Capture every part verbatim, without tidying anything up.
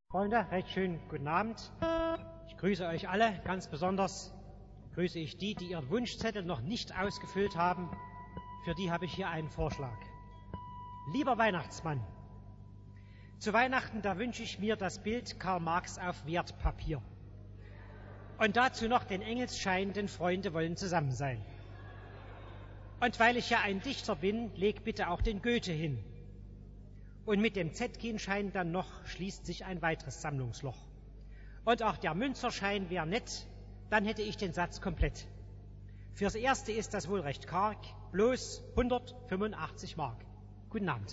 Freunde, recht schönen guten Abend. Ich grüße euch alle. Ganz besonders grüße ich die, die ihren Wunschzettel noch nicht ausgefüllt haben. Für die habe ich hier einen Vorschlag. Lieber Weihnachtsmann, zu Weihnachten, da wünsche ich mir das Bild Karl Marx auf Wertpapier. Und dazu noch den Engelsschein, denn Freunde wollen zusammen sein. Und weil ich ja ein Dichter bin, leg bitte auch den Goethe hin. Und mit dem Zetkinschein dann noch schließt sich ein weiteres Sammlungsloch. Und auch der Münzerschein wäre nett, dann hätte ich den Satz komplett. Fürs Erste ist das wohl recht karg, bloß hundertfünfundachtzig Mark. Guten Abend.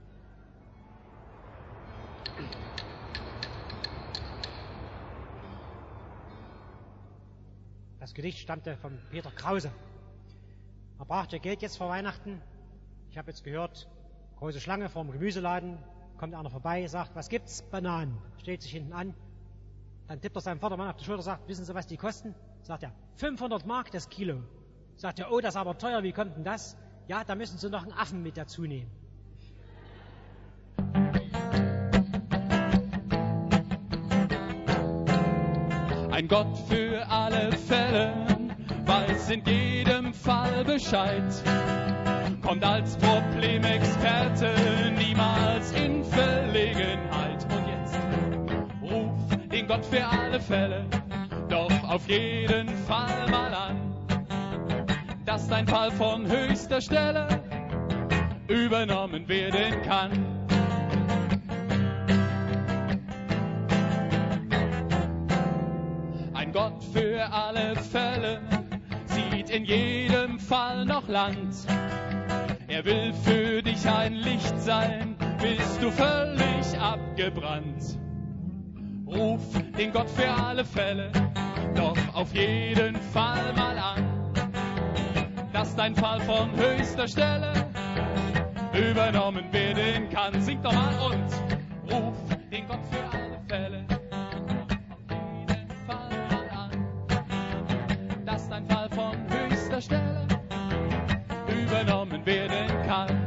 Das Gedicht stammte von Peter Krause. Er braucht ja Geld jetzt vor Weihnachten. Ich habe jetzt gehört, große Schlange vorm Gemüseladen, kommt einer vorbei, sagt, was gibt's? Bananen. Stellt sich hinten an, dann tippt er seinem Vatermann auf die Schulter, sagt, wissen Sie, was die kosten? Sagt er, fünfhundert Mark das Kilo. Sagt er, oh, das ist aber teuer, wie kommt denn das? Ja, da müssen Sie noch einen Affen mit dazu nehmen. Ein Gott für alle Fälle, weiß in jedem Fall Bescheid. Kommt als Problemexperte niemals in Verlegenheit. Und jetzt ruf den Gott für alle Fälle doch auf jeden Fall mal an, dass dein Fall von höchster Stelle übernommen werden kann. Ein Gott für alle Fälle sieht in jedem Fall noch Land. Er will für dich ein Licht sein, bist du völlig abgebrannt. Ruf den Gott für alle Fälle doch auf jeden Fall mal an, dass dein Fall von höchster Stelle übernommen werden kann. Sing doch mal und ruf den Gott für alle Fälle auf jeden Fall mal an, dass dein Fall von höchster Stelle übernommen werden kann.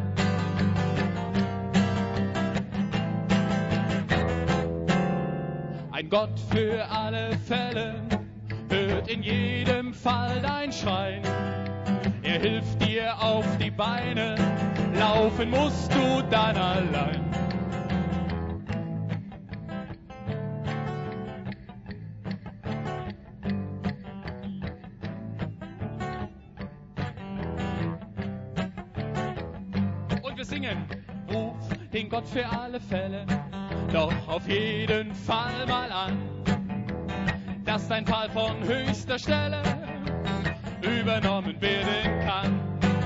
Ein Gott für alle Fälle hört in jedem Fall dein Schreien. Er hilft dir auf die Beine, laufen musst du dann allein. Singen, ruf den Gott für alle Fälle doch auf jeden Fall mal an, dass dein Fall von höchster Stelle übernommen werden kann.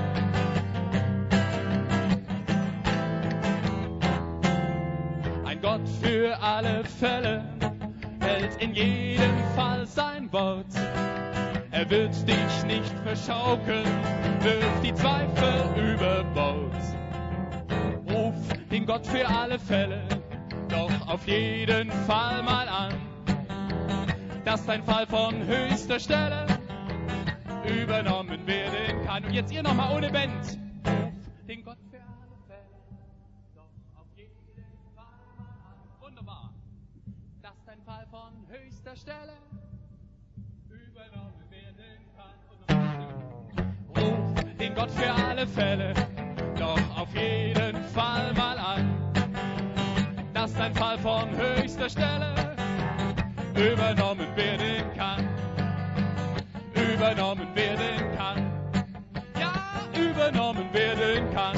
Ein Gott für alle Fälle hält in jedem Fall sein Wort. Er wird dich nicht verschaukeln, wirft die Zweifel über Bord. Ruf den Gott für alle Fälle doch auf jeden Fall mal an, dass dein Fall von höchster Stelle übernommen werden kann. Und jetzt ihr nochmal ohne Band. Ruf den Gott für alle Fälle doch auf jeden Fall mal an. Wunderbar. Dass dein Fall von höchster Stelle übernommen werden kann. Ruf den Gott für alle Fälle doch auf jeden Fall mal an, dass dein Fall von höchster Stelle übernommen werden kann. Übernommen werden kann. Ja, übernommen werden kann.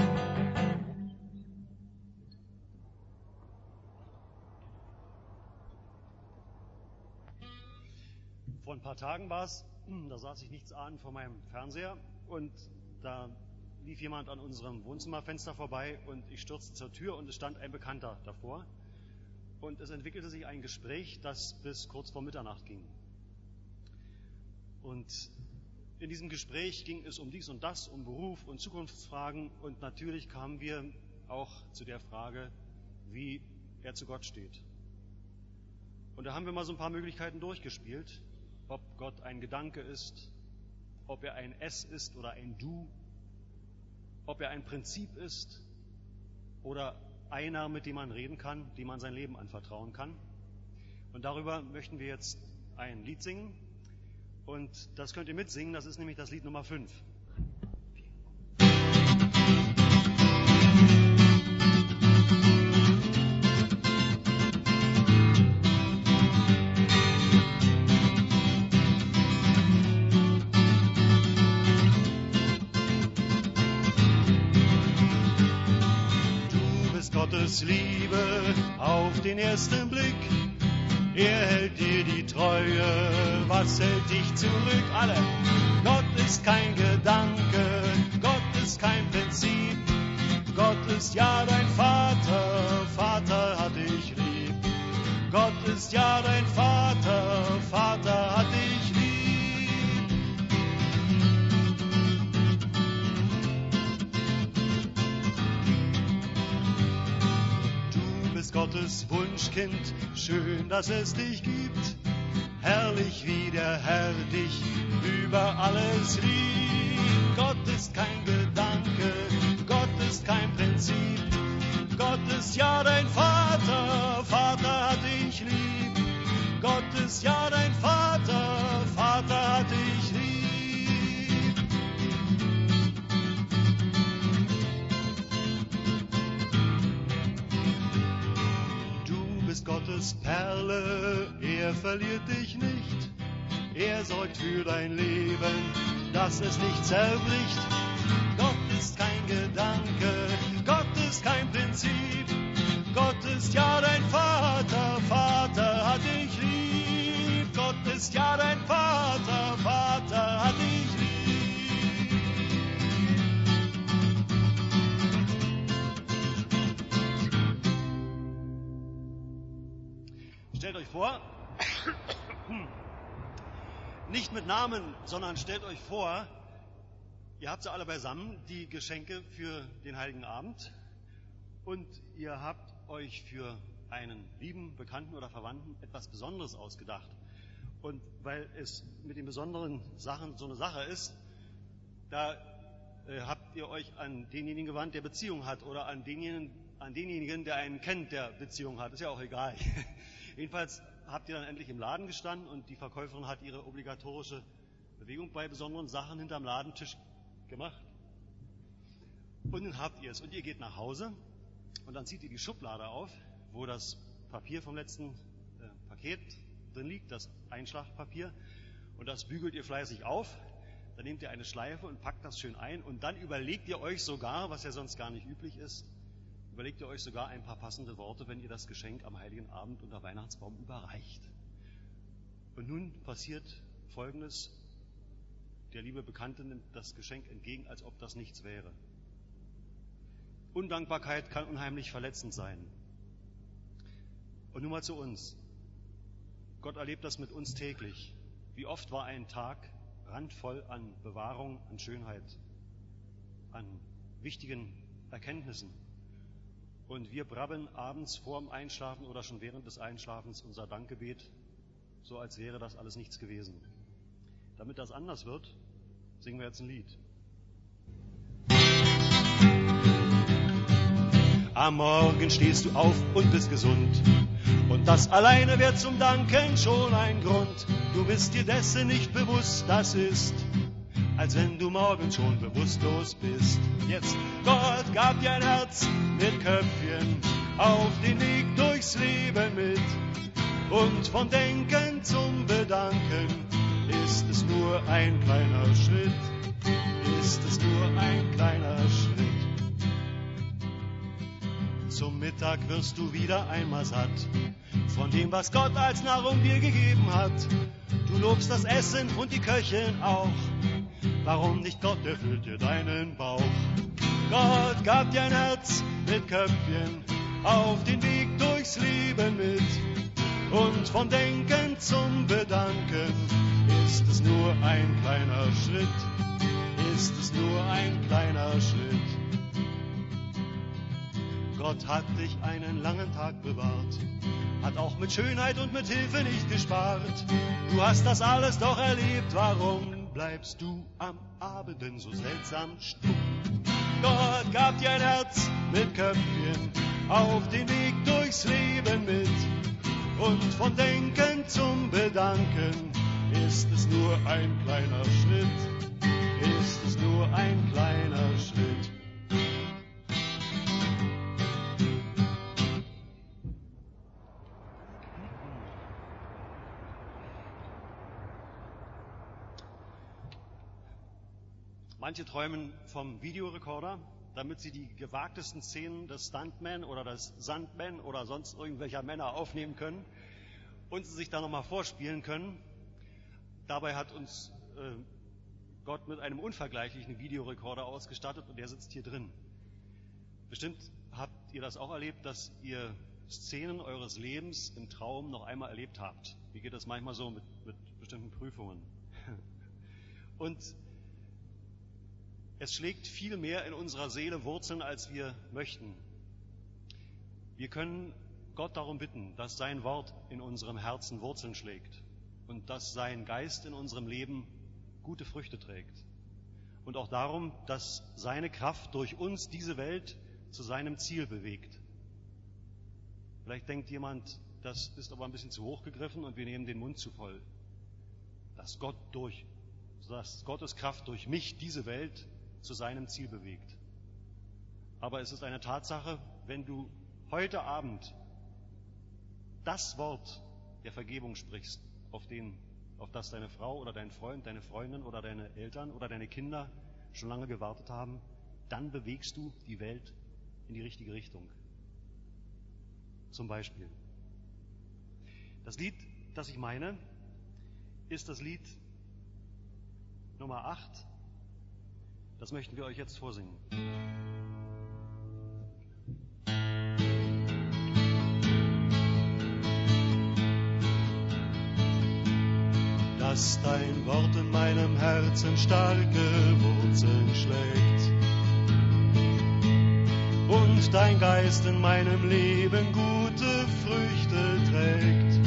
Vor ein paar Tagen war es, da saß ich nichts ahnend vor meinem Fernseher und da lief jemand an unserem Wohnzimmerfenster vorbei und ich stürzte zur Tür und es stand ein Bekannter davor. Und es entwickelte sich ein Gespräch, das bis kurz vor Mitternacht ging. Und in diesem Gespräch ging es um dies und das, um Beruf und Zukunftsfragen und natürlich kamen wir auch zu der Frage, wie er zu Gott steht. Und da haben wir mal so ein paar Möglichkeiten durchgespielt, ob Gott ein Gedanke ist, ob er ein Es ist oder ein Du, ob er ein Prinzip ist oder einer, mit dem man reden kann, dem man sein Leben anvertrauen kann. Und darüber möchten wir jetzt ein Lied singen. Und das könnt ihr mitsingen, das ist nämlich das Lied Nummer fünf. Gottes Liebe auf den ersten Blick. Er hält dir die Treue, was hält dich zurück? Alle. Gott ist kein Gedanke, Gott ist kein Prinzip. Gott ist ja dein Vater, Vater hat dich lieb. Gott ist ja dein Vater, Vater hat dich lieb. Gottes Wunschkind, schön, dass es dich gibt. Herrlich, wie der Herr dich über alles liebt. Gott ist kein Gedanke, Gott ist kein Prinzip. Gott ist ja dein Vater, Vater hat dich lieb. Gott ist ja dein Vater, Vater hat dich lieb. Gottes Perle, er verliert dich nicht. Er sorgt für dein Leben, dass es nicht zerbricht. Gott ist kein Gedanke, Gott ist kein Prinzip. Gott ist ja dein Vater, Vater hat dich lieb. Gott ist ja dein Vater, Vater hat dich lieb. Stellt euch vor, nicht mit Namen, sondern stellt euch vor, ihr habt sie alle beisammen, die Geschenke für den Heiligen Abend, und ihr habt euch für einen lieben Bekannten oder Verwandten etwas Besonderes ausgedacht. Und weil es mit den besonderen Sachen so eine Sache ist, da äh, habt ihr euch an denjenigen gewandt, der Beziehung hat, oder an denjenigen, an denjenigen, der einen kennt, der Beziehung hat. Ist ja auch egal. Jedenfalls habt ihr dann endlich im Laden gestanden und die Verkäuferin hat ihre obligatorische Bewegung bei besonderen Sachen hinterm Ladentisch gemacht. Und dann habt ihr es. Und ihr geht nach Hause und dann zieht ihr die Schublade auf, wo das Papier vom letzten äh, Paket drin liegt, das Einschlagpapier. Und das bügelt ihr fleißig auf. Dann nehmt ihr eine Schleife und packt das schön ein. Und dann überlegt ihr euch sogar, was ja sonst gar nicht üblich ist, überlegt ihr euch sogar ein paar passende Worte, wenn ihr das Geschenk am Heiligen Abend unter Weihnachtsbaum überreicht. Und nun passiert Folgendes: Der liebe Bekannte nimmt das Geschenk entgegen, als ob das nichts wäre. Undankbarkeit kann unheimlich verletzend sein. Und nun mal zu uns. Gott erlebt das mit uns täglich. Wie oft war ein Tag randvoll an Bewahrung, an Schönheit, an wichtigen Erkenntnissen. Und wir brabbeln abends vorm Einschlafen oder schon während des Einschlafens unser Dankgebet, so als wäre das alles nichts gewesen. Damit das anders wird, singen wir jetzt ein Lied. Am Morgen stehst du auf und bist gesund. Und das alleine wäre zum Danken schon ein Grund. Du bist dir dessen nicht bewusst, das ist, als wenn du morgen schon bewusstlos bist. Jetzt, Gott gab dir ein Herz mit Köpfchen auf den Weg durchs Leben mit. Und vom Denken zum Bedanken ist es nur ein kleiner Schritt. Ist es nur ein kleiner Schritt. Zum Mittag wirst du wieder einmal satt von dem, was Gott als Nahrung dir gegeben hat. Du lobst das Essen und die Köchin auch. Warum nicht Gott, der füllt dir deinen Bauch. Gott gab dir ein Herz mit Köpfchen auf den Weg durchs Leben mit. Und vom Denken zum Bedanken ist es nur ein kleiner Schritt. Ist es nur ein kleiner Schritt. Gott hat dich einen langen Tag bewahrt, hat auch mit Schönheit und mit Hilfe nicht gespart. Du hast das alles doch erlebt, warum bleibst du am Abend denn so seltsam stumm? Gott gab dir ein Herz mit Köpfchen auf den Weg durchs Leben mit. und von Denken zum Bedanken ist es nur ein kleiner Schritt, ist es nur ein kleiner Schritt. Manche träumen vom Videorekorder, damit sie die gewagtesten Szenen des Stuntman oder des Sandman oder sonst irgendwelcher Männer aufnehmen können und sie sich dann nochmal vorspielen können. Dabei hat uns äh, Gott mit einem unvergleichlichen Videorekorder ausgestattet und der sitzt hier drin. Bestimmt habt ihr das auch erlebt, dass ihr Szenen eures Lebens im Traum noch einmal erlebt habt. Wie geht das manchmal so mit, mit bestimmten Prüfungen? Und es schlägt viel mehr in unserer Seele Wurzeln, als wir möchten. Wir können Gott darum bitten, dass sein Wort in unserem Herzen Wurzeln schlägt und dass sein Geist in unserem Leben gute Früchte trägt. Und auch darum, dass seine Kraft durch uns diese Welt zu seinem Ziel bewegt. Vielleicht denkt jemand, das ist aber ein bisschen zu hoch gegriffen und wir nehmen den Mund zu voll. Dass Gott durch, dass Gottes Kraft durch mich diese Welt zu seinem Ziel bewegt. Aber es ist eine Tatsache, wenn du heute Abend das Wort der Vergebung sprichst, auf, den, auf das deine Frau oder dein Freund, deine Freundin oder deine Eltern oder deine Kinder schon lange gewartet haben, dann bewegst du die Welt in die richtige Richtung. Zum Beispiel. Das Lied, das ich meine, ist das Lied Nummer acht. Das möchten wir euch jetzt vorsingen. Dass dein Wort in meinem Herzen starke Wurzeln schlägt und dein Geist in meinem Leben gute Früchte trägt.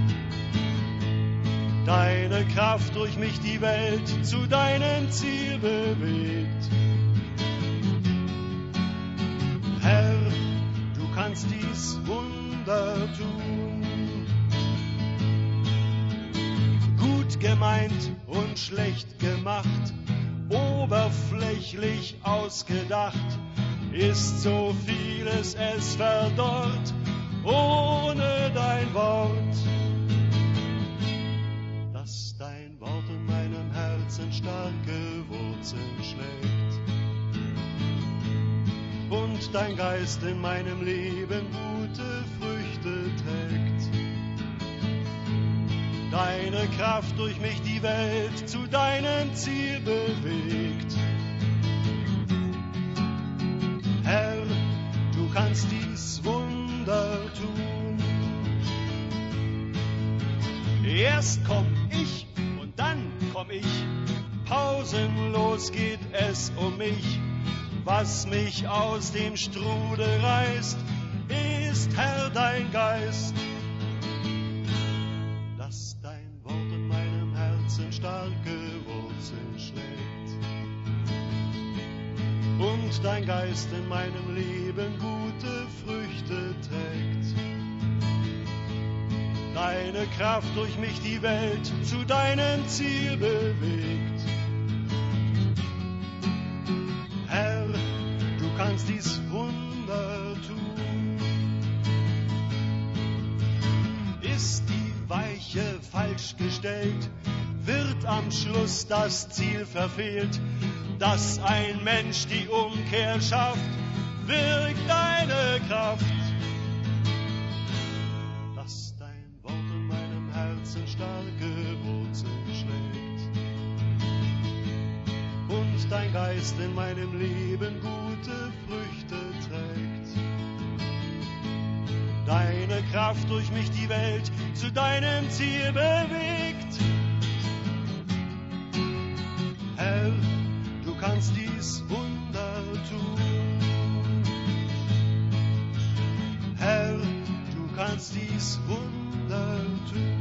Deine Kraft durch mich die Welt zu deinem Ziel bewegt. Herr, du kannst dies Wunder tun. Gut gemeint und schlecht gemacht, oberflächlich ausgedacht, ist so vieles es verdorrt ohne dein Wort. Dass dein Wort in meinem Herzen starke Wurzeln schlägt und dein Geist in meinem Leben gute Früchte trägt. Deine Kraft durch mich die Welt zu deinem Ziel bewegt. Herr, du kannst dies Wunder tun. Erst komm ich und dann komm ich, pausenlos geht es um mich. Was mich aus dem Strudel reißt, ist, Herr, dein Geist. Dass dein Wort in meinem Herzen starke Wurzeln schlägt und dein Geist in meinem Leben gute Früchte trägt. Deine Kraft durch mich die Welt zu deinem Ziel bewegt. Herr, du kannst dies Wunder tun. Ist die Weiche falsch gestellt, wird am Schluss das Ziel verfehlt. Dass ein Mensch die Umkehr schafft, wirkt deine Kraft. Dass dein Wort in meinem Herzen starke Wurzeln schlägt und dein Geist in meinem Leben gute Früchte trägt. Deine Kraft durch mich die Welt zu deinem Ziel bewegt. Herr, du kannst dies Wunder tun. Herr, du kannst dies Wunder tun.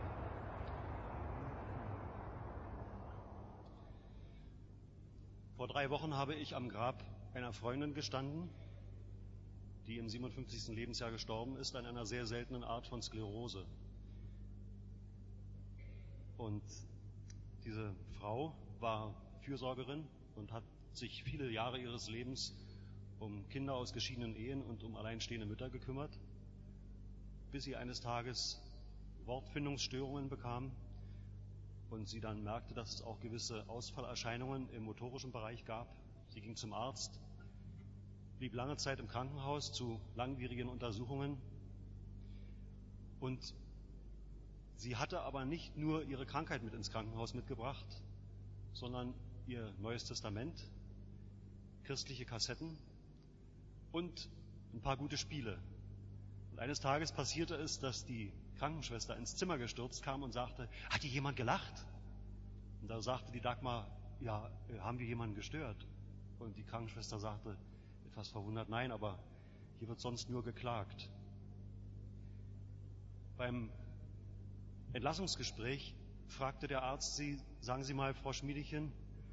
Vor drei Wochen habe ich am Grab einer Freundin gestanden, die im siebenundfünfzigsten Lebensjahr gestorben ist an einer sehr seltenen Art von Sklerose. Und diese Frau war Fürsorgerin und hat sich viele Jahre ihres Lebens um Kinder aus geschiedenen Ehen und um alleinstehende Mütter gekümmert, bis sie eines Tages Wortfindungsstörungen bekam und sie dann merkte, dass es auch gewisse Ausfallerscheinungen im motorischen Bereich gab. Sie ging zum Arzt, blieb lange Zeit im Krankenhaus zu langwierigen Untersuchungen und sie hatte aber nicht nur ihre Krankheit mit ins Krankenhaus mitgebracht, sondern ihr Neues Testament, christliche Kassetten und ein paar gute Spiele. Und eines Tages passierte es, dass die Krankenschwester ins Zimmer gestürzt kam und sagte, hat hier jemand gelacht? Und da sagte die Dagmar, ja, haben wir jemanden gestört? Und die Krankenschwester sagte, etwas verwundert, nein, aber hier wird sonst nur geklagt. Beim Entlassungsgespräch fragte der Arzt sie, sagen Sie mal, Frau Schmiedechen,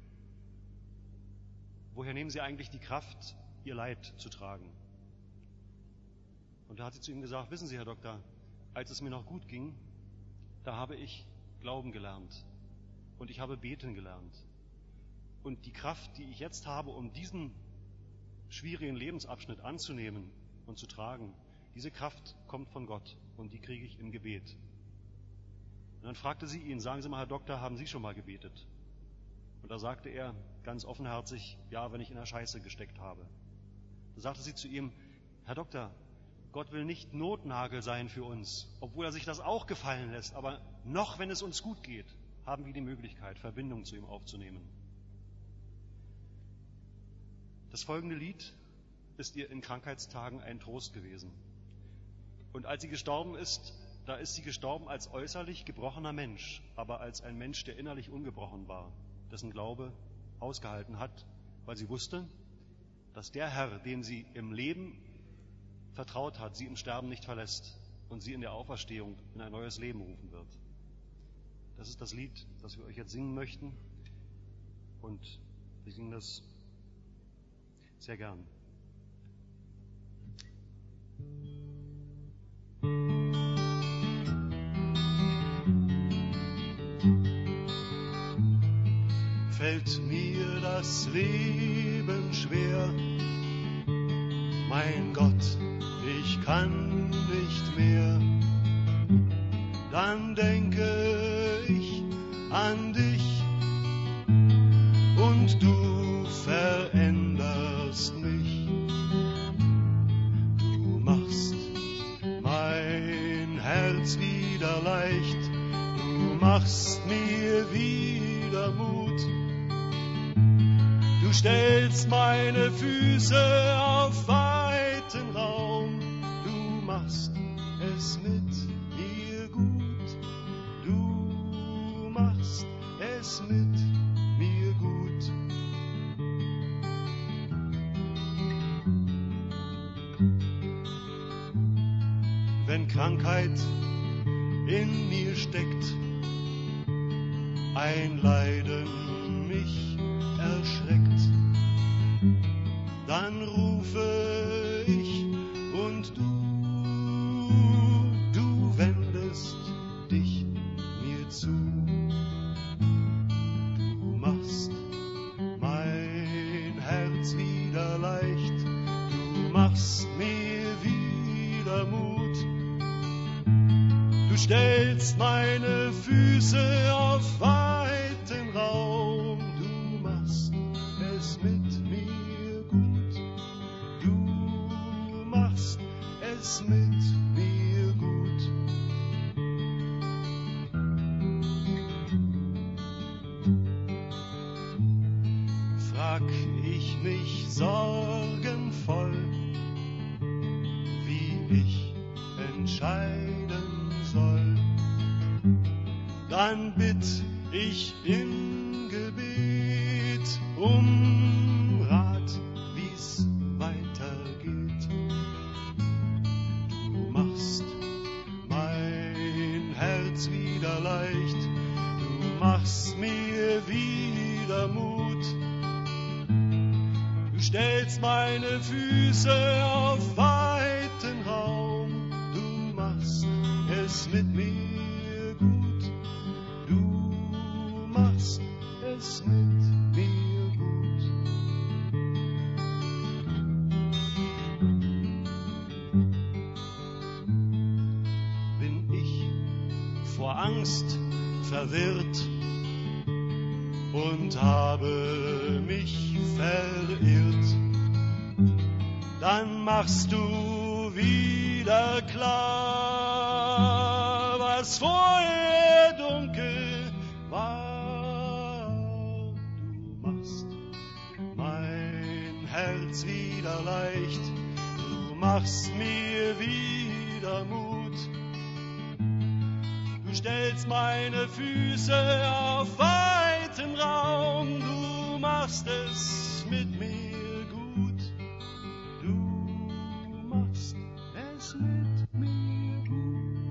woher nehmen Sie eigentlich die Kraft, Ihr Leid zu tragen? Und da hat sie zu ihm gesagt, wissen Sie, Herr Doktor, als es mir noch gut ging, da habe ich Glauben gelernt und ich habe beten gelernt. Und die Kraft, die ich jetzt habe, um diesen schwierigen Lebensabschnitt anzunehmen und zu tragen, diese Kraft kommt von Gott und die kriege ich im Gebet. Und dann fragte sie ihn, sagen Sie mal, Herr Doktor, haben Sie schon mal gebetet? Und da sagte er ganz offenherzig, ja, wenn ich in der Scheiße gesteckt habe. Da sagte sie zu ihm, Herr Doktor, Gott will nicht Notnagel sein für uns, obwohl er sich das auch gefallen lässt, aber noch, wenn es uns gut geht, haben wir die Möglichkeit, Verbindung zu ihm aufzunehmen. Das folgende Lied ist ihr in Krankheitstagen ein Trost gewesen. Und als sie gestorben ist, da ist sie gestorben als äußerlich gebrochener Mensch, aber als ein Mensch, der innerlich ungebrochen war, dessen Glaube ausgehalten hat, weil sie wusste, dass der Herr, dem sie im Leben vertraut hat, sie im Sterben nicht verlässt und sie in der Auferstehung in ein neues Leben rufen wird. Das ist das Lied, das wir euch jetzt singen möchten und wir singen das sehr gern. Fällt mir das Leben schwer, mein Gott, ich kann nicht mehr, dann denke ich an dich und du veränderst mich. Du machst mein Herz wieder leicht, du machst mir wieder Mut. Du stellst meine Füße auf weiten Raum, du machst es mit mir gut, du machst es mit mir gut. Wenn Krankheit in mir steckt, ein Leiden mich erschreckt, dann rufe ich und du, du wendest dich mir zu. Du machst mein Herz wieder leicht, du machst mir wieder Mut. Du stellst meine Füße auf weiten Raum, du machst es mit mir gut, du machst es mit mir gut. Frag ich mich sorgenvoll, wie ich entscheiden soll, dann bitt ich im Gebet um Rat, wie's weitergeht. Du machst mein Herz wieder leicht, du machst mir wieder Mut. stellst meine Füße auf weiten Raum, du machst es mit mir gut, du machst es mit mir gut. Bin ich vor Angst verwirrt und habe mich verirrt, dann machst du wieder klar, was vorher dunkel war. Du machst mein Herz wieder leicht, du machst mir wieder Mut. Du stellst meine Füße auf weiten Raum, du machst es mit mir gut, du machst es mit mir gut.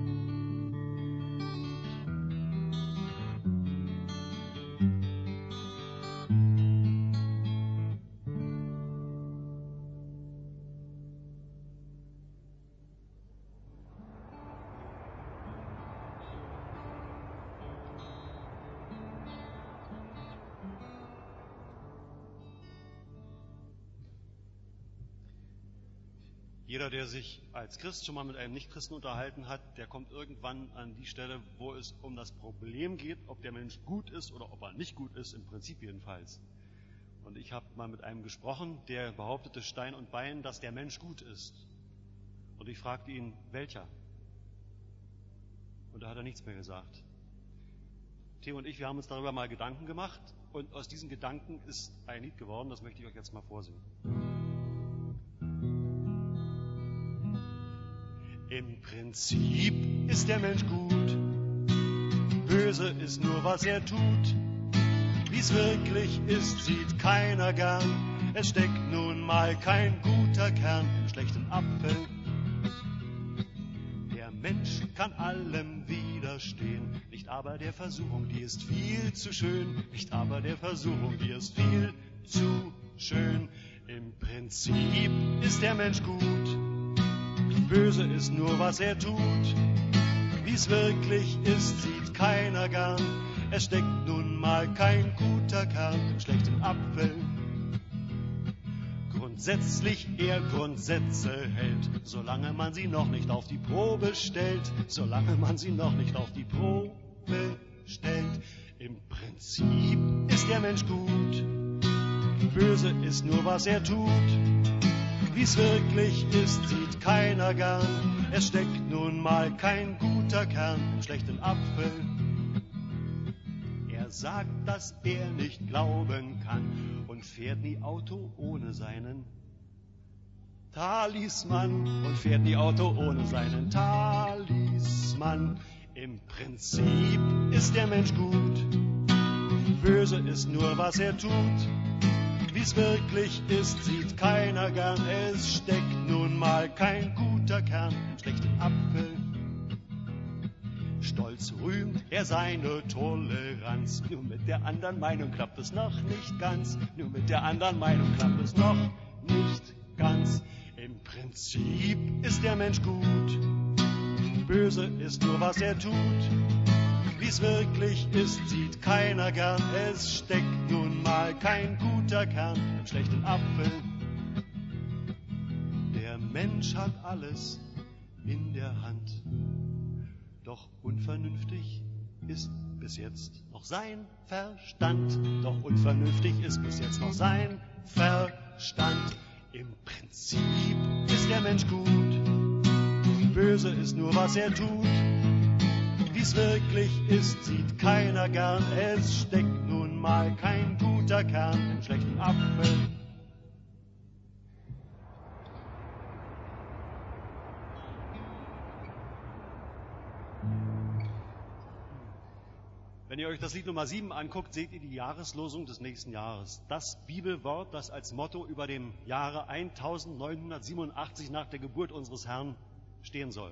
Jeder, der sich als Christ schon mal mit einem Nichtchristen unterhalten hat, der kommt irgendwann an die Stelle, wo es um das Problem geht, ob der Mensch gut ist oder ob er nicht gut ist, im Prinzip jedenfalls. Und ich habe mal mit einem gesprochen, der behauptete Stein und Bein, dass der Mensch gut ist. Und ich fragte ihn, welcher? Und da hat er nichts mehr gesagt. Theo und ich, wir haben uns darüber mal Gedanken gemacht und aus diesen Gedanken ist ein Lied geworden, das möchte ich euch jetzt mal vorsingen. Im Prinzip ist der Mensch gut, böse ist nur, was er tut. Wie's wirklich ist, sieht keiner gern, es steckt nun mal kein guter Kern im schlechten Apfel. Der Mensch kann allem widerstehen, nicht aber der Versuchung, die ist viel zu schön, nicht aber der Versuchung, die ist viel zu schön. Im Prinzip ist der Mensch gut, böse ist nur, was er tut. Wie's wirklich ist, sieht keiner gern. Es steckt nun mal kein guter Kern im schlechten Apfel. Grundsätzlich er Grundsätze hält, solange man sie noch nicht auf die Probe stellt, solange man sie noch nicht auf die Probe stellt. Im Prinzip ist der Mensch gut, böse ist nur, was er tut. Wie's wirklich ist, sieht keiner gern. Es steckt nun mal kein guter Kern im schlechten Apfel. Er sagt, dass er nicht glauben kann und fährt nie Auto ohne seinen Talisman und fährt nie Auto ohne seinen Talisman. Im Prinzip ist der Mensch gut, böse ist nur, was er tut. Wie's wirklich ist, sieht keiner gern. Es steckt nun mal kein guter Kern im schlechten Apfel. Stolz rühmt er seine Toleranz. Nur mit der anderen Meinung klappt es noch nicht ganz. Nur mit der anderen Meinung klappt es noch nicht ganz. Im Prinzip ist der Mensch gut. Böse ist nur, was er tut. Wie's wirklich ist, sieht keiner gern. Es steckt nun mal kein guter Kern im schlechten Apfel. Der Mensch hat alles in der Hand, doch unvernünftig ist bis jetzt noch sein Verstand. Doch unvernünftig ist bis jetzt noch sein Verstand. Im Prinzip ist der Mensch gut, böse ist nur, was er tut. Wie's wirklich ist, sieht keiner gern. Es steckt nun mal kein guter Kern im schlechten Apfel. Wenn ihr euch das Lied Nummer sieben anguckt, seht ihr die Jahreslosung des nächsten Jahres. Das Bibelwort, das als Motto über dem Jahre neunzehnhundertsiebenundachtzig nach der Geburt unseres Herrn stehen soll.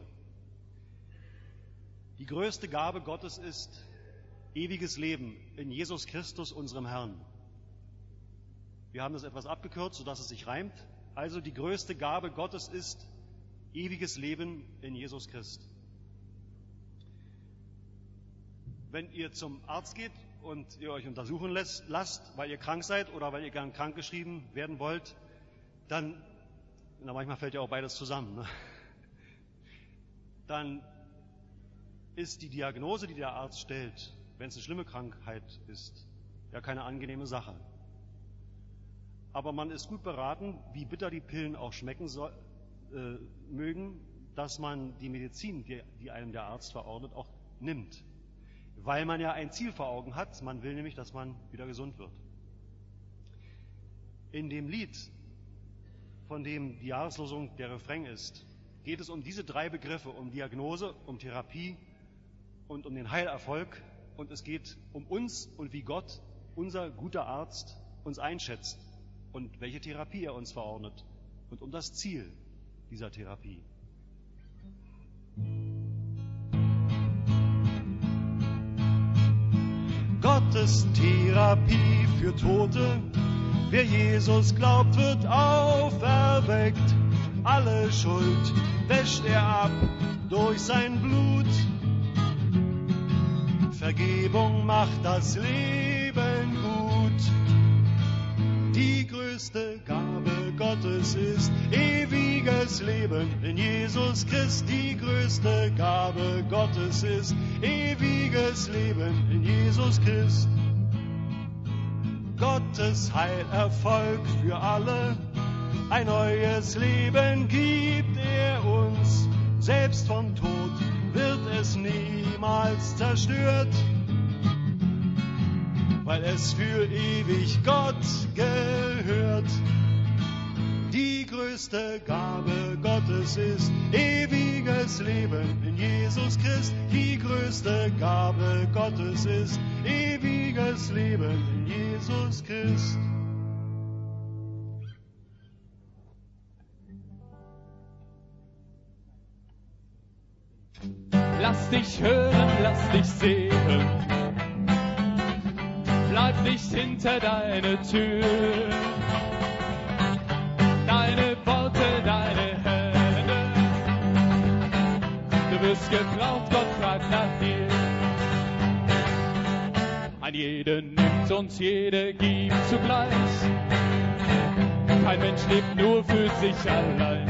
Die größte Gabe Gottes ist ewiges Leben in Jesus Christus, unserem Herrn. Wir haben das etwas abgekürzt, sodass es sich reimt. Also die größte Gabe Gottes ist ewiges Leben in Jesus Christ. Wenn ihr zum Arzt geht und ihr euch untersuchen lässt, lasst, weil ihr krank seid oder weil ihr gern krankgeschrieben werden wollt, dann, na manchmal fällt ja auch beides zusammen, ne? Dann ist die Diagnose, die der Arzt stellt, wenn es eine schlimme Krankheit ist, ja keine angenehme Sache. Aber man ist gut beraten, wie bitter die Pillen auch schmecken soll, äh, mögen, dass man die Medizin, die, die einem der Arzt verordnet, auch nimmt. Weil man ja ein Ziel vor Augen hat, man will nämlich, dass man wieder gesund wird. In dem Lied, von dem die Jahreslosung der Refrain ist, geht es um diese drei Begriffe, um Diagnose, um Therapie und um den Heilerfolg. Und es geht um uns und wie Gott, unser guter Arzt, uns einschätzt und welche Therapie er uns verordnet und um das Ziel dieser Therapie. Gottes Therapie für Tote, wer Jesus glaubt, wird auferweckt. Alle Schuld wäscht er ab durch sein Blut. Vergebung macht das Leben gut. Die größte Gabe Gottes ist ewiges Leben in Jesus Christ. Die größte Gabe Gottes ist ewiges Leben in Jesus Christ. Gottes Heilerfolg für alle, ein neues Leben gibt er uns. Selbst vom Tod wird es niemals zerstört, weil es für ewig Gott gehört. Die größte Gabe Gottes ist ewiges Leben in Jesus Christ. Die größte Gabe Gottes ist ewiges Leben in Jesus Christ. Lass dich hören, lass dich sehen. Bleib nicht hinter deine Tür. Deine Worte, deine Hände. Du wirst gebraucht, Gott fragt nach dir. Ein jeder nimmt und jeder gibt zugleich. Kein Mensch lebt nur für sich allein.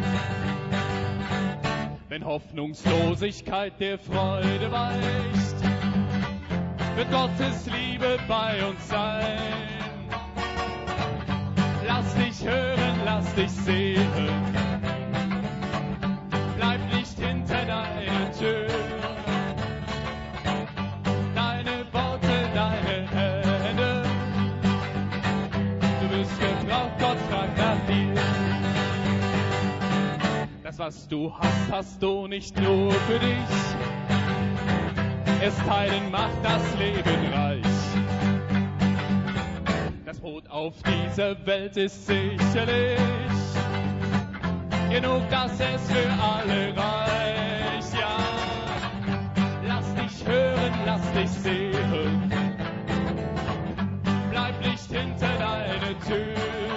Wenn Hoffnungslosigkeit der Freude weicht, wird Gottes Liebe bei uns sein. Lass dich hören, lass dich sehen. Bleib nicht hinter deiner Tür. Deine Worte, deine Hände. Du wirst gebraucht, Gott fragt nach dir. Das, was du hast, hast du nicht nur für dich. Es teilen macht das Leben reich. Das Brot auf dieser Welt ist sicherlich genug, dass es für alle reicht. Ja, lass dich hören, lass dich sehen. Bleib nicht hinter deiner Tür.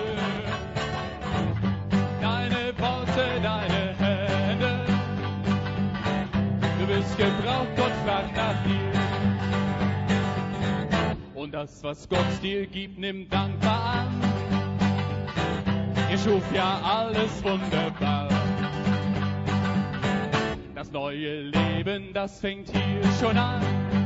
Deine Worte, deine Hände. Du bist gebraucht, Gott fragt nach dir. Und das, was Gott dir gibt, nimm dankbar an. Er schuf ja alles wunderbar. Das neue Leben, das fängt hier schon an.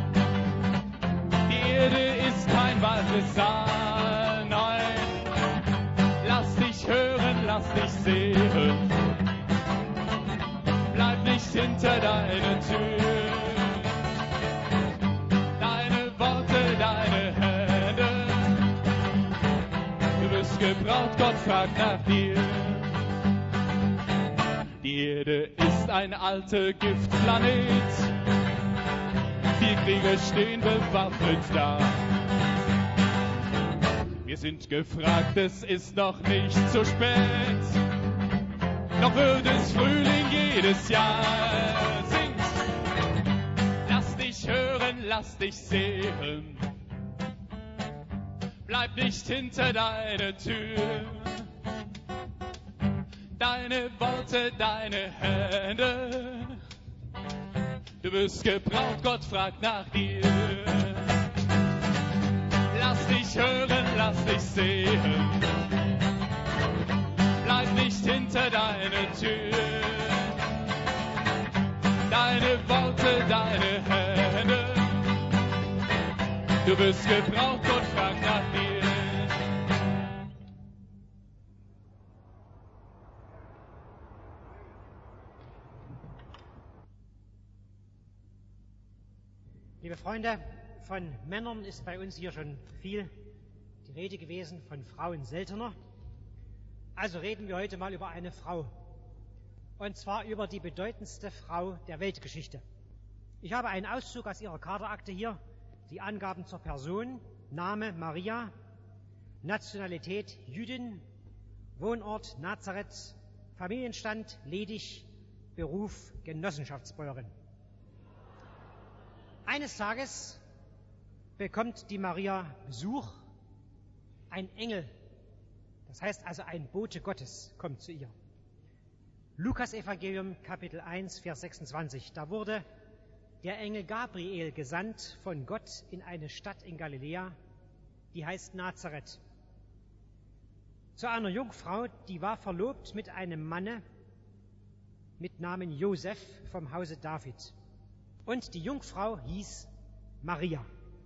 Die Erde ist kein Waldsaal, nein. Lass dich hören, lass dich sehen. Bleib nicht hinter deiner Tür. Deine Worte, deine Hände. Du wirst gebraucht, Gott fragt nach dir. Die Erde ist ein alter Giftplanet. Die Krieger stehen bewaffnet da. Wir sind gefragt, es ist noch nicht zu spät. Noch wird es Frühling jedes Jahr. Singt, lass dich hören, lass dich sehen. Bleib nicht hinter deiner Tür. Deine Worte, deine Hände. Du wirst gebraucht, Gott fragt nach dir. Lass dich hören, lass dich sehen. Bleib nicht hinter deiner Tür. Deine Worte, deine Hände. Du wirst gebraucht, Gott fragt nach dir. Liebe Freunde, von Männern ist bei uns hier schon viel die Rede gewesen, von Frauen seltener. Also reden wir heute mal über eine Frau. Und zwar über die bedeutendste Frau der Weltgeschichte. Ich habe einen Auszug aus ihrer Kaderakte hier, die Angaben zur Person, Name Maria, Nationalität Jüdin, Wohnort Nazareth, Familienstand ledig, Beruf Genossenschaftsbäuerin. Eines Tages bekommt die Maria Besuch, ein Engel, das heißt also ein Bote Gottes, kommt zu ihr. Lukas Evangelium Kapitel eins, Vers sechsundzwanzig, da wurde der Engel Gabriel gesandt von Gott in eine Stadt in Galiläa, die heißt Nazareth, zu einer Jungfrau, die war verlobt mit einem Manne mit Namen Josef vom Hause David. Und die Jungfrau hieß Maria.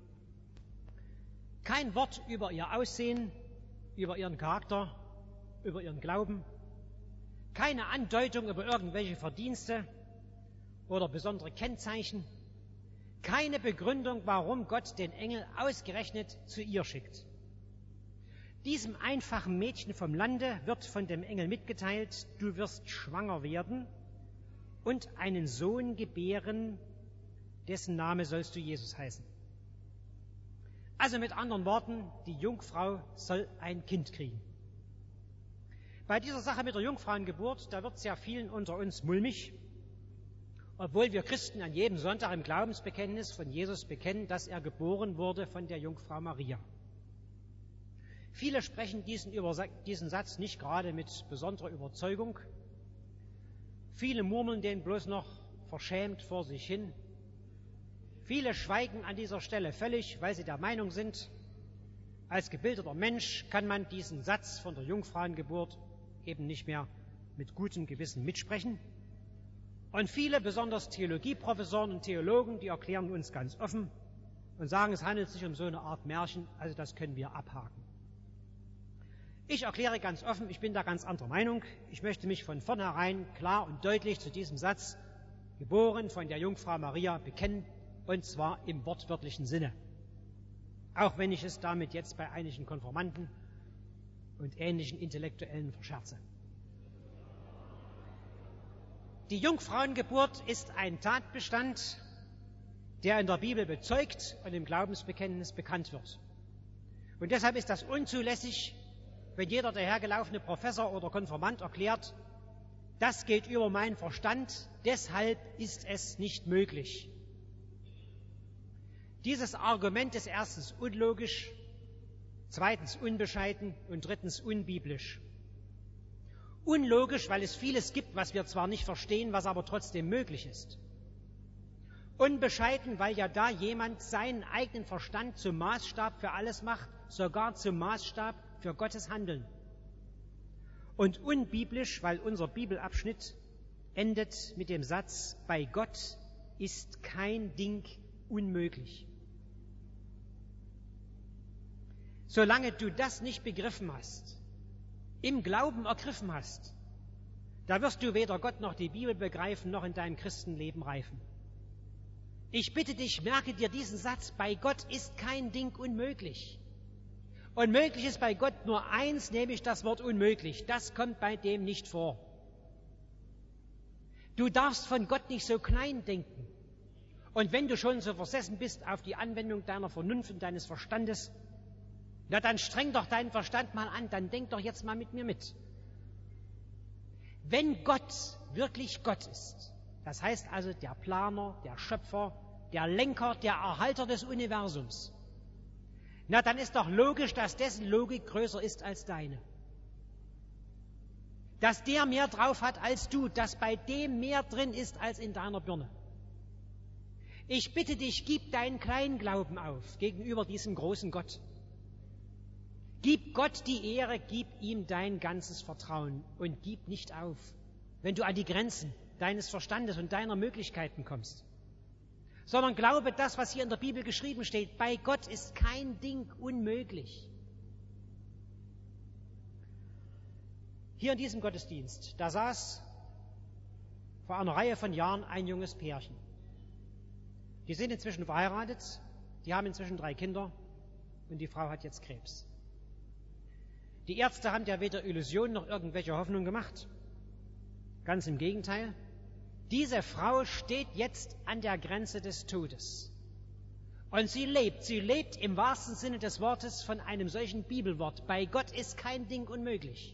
Kein Wort über ihr Aussehen, über ihren Charakter, über ihren Glauben, keine Andeutung über irgendwelche Verdienste oder besondere Kennzeichen, keine Begründung, warum Gott den Engel ausgerechnet zu ihr schickt. Diesem einfachen Mädchen vom Lande wird von dem Engel mitgeteilt, du wirst schwanger werden und einen Sohn gebären, dessen Name sollst du Jesus heißen. Also mit anderen Worten, die Jungfrau soll ein Kind kriegen. Bei dieser Sache mit der Jungfrauengeburt, da wird es ja vielen unter uns mulmig, obwohl wir Christen an jedem Sonntag im Glaubensbekenntnis von Jesus bekennen, dass er geboren wurde von der Jungfrau Maria. Viele sprechen diesen, diesen Satz nicht gerade mit besonderer Überzeugung. Viele murmeln den bloß noch verschämt vor sich hin. Viele schweigen an dieser Stelle völlig, weil sie der Meinung sind, als gebildeter Mensch kann man diesen Satz von der Jungfrauengeburt eben nicht mehr mit gutem Gewissen mitsprechen. Und viele, besonders Theologieprofessoren und Theologen, die erklären uns ganz offen und sagen, es handelt sich um so eine Art Märchen, also das können wir abhaken. Ich erkläre ganz offen, ich bin da ganz anderer Meinung. Ich möchte mich von vornherein klar und deutlich zu diesem Satz, geboren von der Jungfrau Maria, bekennen, und zwar im wortwörtlichen Sinne. Auch wenn ich es damit jetzt bei einigen Konformanten und ähnlichen Intellektuellen verscherze. Die Jungfrauengeburt ist ein Tatbestand, der in der Bibel bezeugt und im Glaubensbekenntnis bekannt wird. Und deshalb ist das unzulässig, wenn jeder dahergelaufene Professor oder Konformant erklärt, das geht über meinen Verstand, deshalb ist es nicht möglich. Dieses Argument ist erstens unlogisch, zweitens unbescheiden und drittens unbiblisch. Unlogisch, weil es vieles gibt, was wir zwar nicht verstehen, was aber trotzdem möglich ist. Unbescheiden, weil ja da jemand seinen eigenen Verstand zum Maßstab für alles macht, sogar zum Maßstab für Gottes Handeln. Und unbiblisch, weil unser Bibelabschnitt endet mit dem Satz, bei Gott ist kein Ding unmöglich. Solange du das nicht begriffen hast, im Glauben ergriffen hast, da wirst du weder Gott noch die Bibel begreifen, noch in deinem Christenleben reifen. Ich bitte dich, merke dir diesen Satz, bei Gott ist kein Ding unmöglich. Und möglich ist bei Gott nur eins, nämlich das Wort unmöglich. Das kommt bei dem nicht vor. Du darfst von Gott nicht so klein denken. Und wenn du schon so versessen bist auf die Anwendung deiner Vernunft und deines Verstandes, na dann streng doch deinen Verstand mal an, dann denk doch jetzt mal mit mir mit. Wenn Gott wirklich Gott ist, das heißt also der Planer, der Schöpfer, der Lenker, der Erhalter des Universums, Na, dann ist doch logisch, dass dessen Logik größer ist als deine. Dass der mehr drauf hat als du, dass bei dem mehr drin ist als in deiner Birne. Ich bitte dich, gib deinen Kleinglauben auf gegenüber diesem großen Gott. Gib Gott die Ehre, gib ihm dein ganzes Vertrauen und gib nicht auf, wenn du an die Grenzen deines Verstandes und deiner Möglichkeiten kommst. Sondern glaube das, was hier in der Bibel geschrieben steht. Bei Gott ist kein Ding unmöglich. Hier in diesem Gottesdienst, da saß vor einer Reihe von Jahren ein junges Pärchen. Die sind inzwischen verheiratet, die haben inzwischen drei Kinder und die Frau hat jetzt Krebs. Die Ärzte haben ja weder Illusionen noch irgendwelche Hoffnung gemacht. Ganz im Gegenteil. Diese Frau steht jetzt an der Grenze des Todes. Und sie lebt, sie lebt im wahrsten Sinne des Wortes von einem solchen Bibelwort. Bei Gott ist kein Ding unmöglich.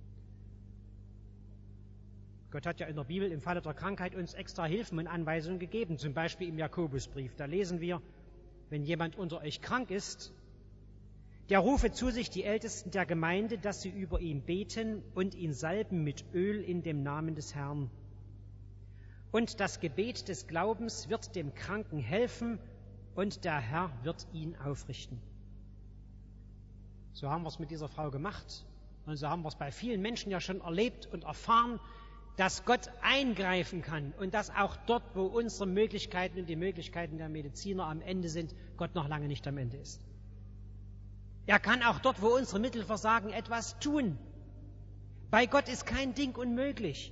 Gott hat ja in der Bibel im Falle der Krankheit uns extra Hilfen und Anweisungen gegeben, zum Beispiel im Jakobusbrief. Da lesen wir, wenn jemand unter euch krank ist, der rufe zu sich die Ältesten der Gemeinde, dass sie über ihn beten und ihn salben mit Öl in dem Namen des Herrn. Und das Gebet des Glaubens wird dem Kranken helfen und der Herr wird ihn aufrichten. So haben wir es mit dieser Frau gemacht und so haben wir es bei vielen Menschen ja schon erlebt und erfahren, dass Gott eingreifen kann und dass auch dort, wo unsere Möglichkeiten und die Möglichkeiten der Mediziner am Ende sind, Gott noch lange nicht am Ende ist. Er kann auch dort, wo unsere Mittel versagen, etwas tun. Bei Gott ist kein Ding unmöglich.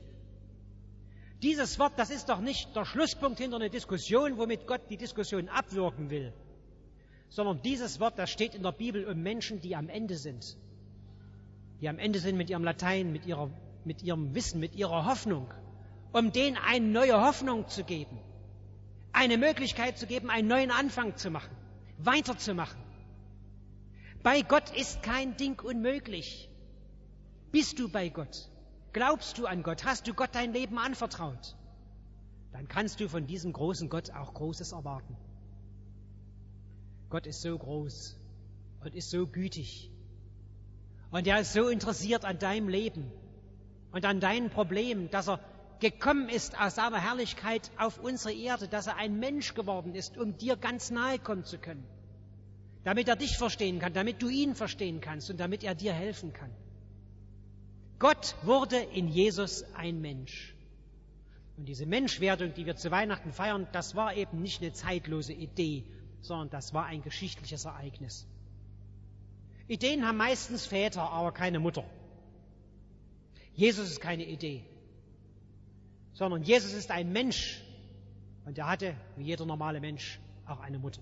Dieses Wort, das ist doch nicht der Schlusspunkt hinter einer Diskussion, womit Gott die Diskussion abwürgen will, sondern dieses Wort, das steht in der Bibel um Menschen, die am Ende sind. Die am Ende sind mit ihrem Latein, mit ihrer, mit ihrem Wissen, mit ihrer Hoffnung, um denen eine neue Hoffnung zu geben, eine Möglichkeit zu geben, einen neuen Anfang zu machen, weiterzumachen. Bei Gott ist kein Ding unmöglich. Bist du bei Gott? Glaubst du an Gott? Hast du Gott dein Leben anvertraut? Dann kannst du von diesem großen Gott auch Großes erwarten. Gott ist so groß und ist so gütig. Und er ist so interessiert an deinem Leben und an deinen Problemen, dass er gekommen ist aus seiner Herrlichkeit auf unsere Erde, dass er ein Mensch geworden ist, um dir ganz nahe kommen zu können. Damit er dich verstehen kann, damit du ihn verstehen kannst und damit er dir helfen kann. Gott wurde in Jesus ein Mensch. Und diese Menschwerdung, die wir zu Weihnachten feiern, das war eben nicht eine zeitlose Idee, sondern das war ein geschichtliches Ereignis. Ideen haben meistens Väter, aber keine Mutter. Jesus ist keine Idee, sondern Jesus ist ein Mensch und er hatte, wie jeder normale Mensch, auch eine Mutter.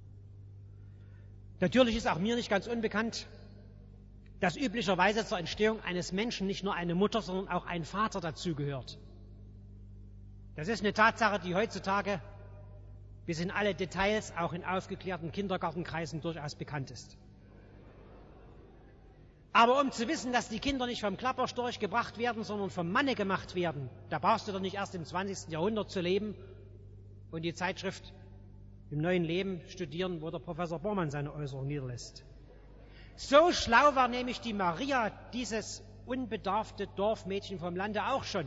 Natürlich ist auch mir nicht ganz unbekannt, dass üblicherweise zur Entstehung eines Menschen nicht nur eine Mutter, sondern auch ein Vater dazugehört. Das ist eine Tatsache, die heutzutage bis in alle Details, auch in aufgeklärten Kindergartenkreisen, durchaus bekannt ist. Aber um zu wissen, dass die Kinder nicht vom Klapperstorch gebracht werden, sondern vom Manne gemacht werden, da brauchst du doch nicht erst im zwanzigsten Jahrhundert zu leben und die Zeitschrift im Neuen Leben studieren, wo der Professor Bormann seine Äußerung niederlässt. So schlau war nämlich die Maria, dieses unbedarfte Dorfmädchen vom Lande, auch schon.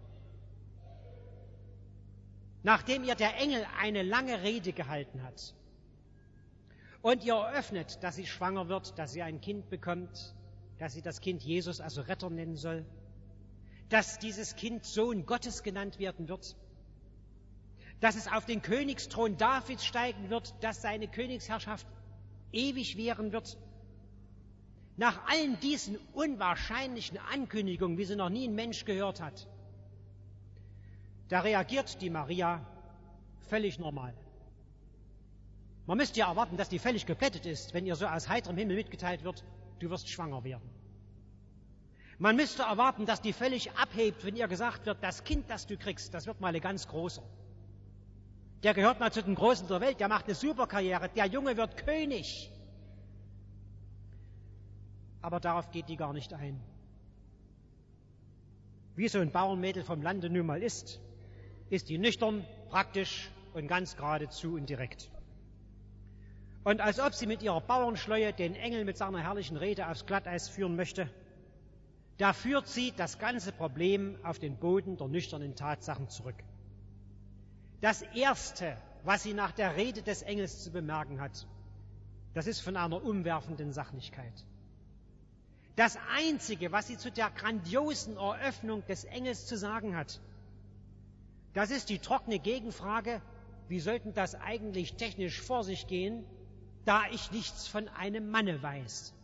Nachdem ihr der Engel eine lange Rede gehalten hat und ihr eröffnet, dass sie schwanger wird, dass sie ein Kind bekommt, dass sie das Kind Jesus, also Retter, nennen soll, dass dieses Kind Sohn Gottes genannt werden wird, dass es auf den Königsthron Davids steigen wird, dass seine Königsherrschaft ewig währen wird. Nach allen diesen unwahrscheinlichen Ankündigungen, wie sie noch nie ein Mensch gehört hat, da reagiert die Maria völlig normal. Man müsste ja erwarten, dass die völlig geplättet ist, wenn ihr so aus heiterem Himmel mitgeteilt wird, du wirst schwanger werden. Man müsste erwarten, dass die völlig abhebt, wenn ihr gesagt wird, das Kind, das du kriegst, das wird mal ein ganz großer. Der gehört mal zu den Großen der Welt, der macht eine super Karriere, der Junge wird König. Aber darauf geht die gar nicht ein. Wie so ein Bauernmädel vom Lande nun mal ist, ist die nüchtern, praktisch und ganz geradezu und direkt. Und als ob sie mit ihrer Bauernschleue den Engel mit seiner herrlichen Rede aufs Glatteis führen möchte, da führt sie das ganze Problem auf den Boden der nüchternen Tatsachen zurück. Das Erste, was sie nach der Rede des Engels zu bemerken hat, das ist von einer umwerfenden Sachlichkeit. Das Einzige, was sie zu der grandiosen Eröffnung des Engels zu sagen hat, das ist die trockene Gegenfrage, wie sollten das eigentlich technisch vor sich gehen, da ich nichts von einem Manne weiß.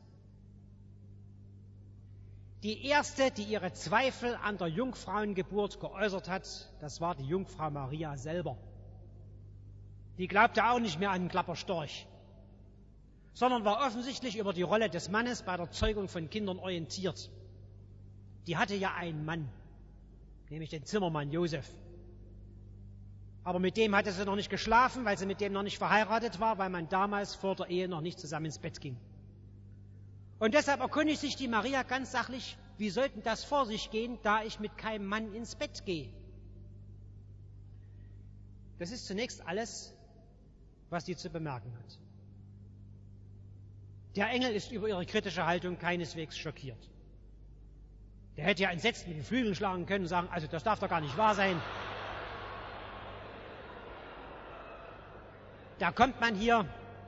Die erste, die ihre Zweifel an der Jungfrauengeburt geäußert hat, das war die Jungfrau Maria selber. Die glaubte auch nicht mehr an den Klapperstorch, sondern war offensichtlich über die Rolle des Mannes bei der Zeugung von Kindern orientiert. Die hatte ja einen Mann, nämlich den Zimmermann Josef. Aber mit dem hatte sie noch nicht geschlafen, weil sie mit dem noch nicht verheiratet war, weil man damals vor der Ehe noch nicht zusammen ins Bett ging. Und deshalb erkundigt sich die Maria ganz sachlich, wie sollten das vor sich gehen, da ich mit keinem Mann ins Bett gehe? Das ist zunächst alles, was sie zu bemerken hat. Der Engel ist über ihre kritische Haltung keineswegs schockiert. Der hätte ja entsetzt mit den Flügeln schlagen können und sagen, also das darf doch gar nicht wahr sein. Da kommt man hier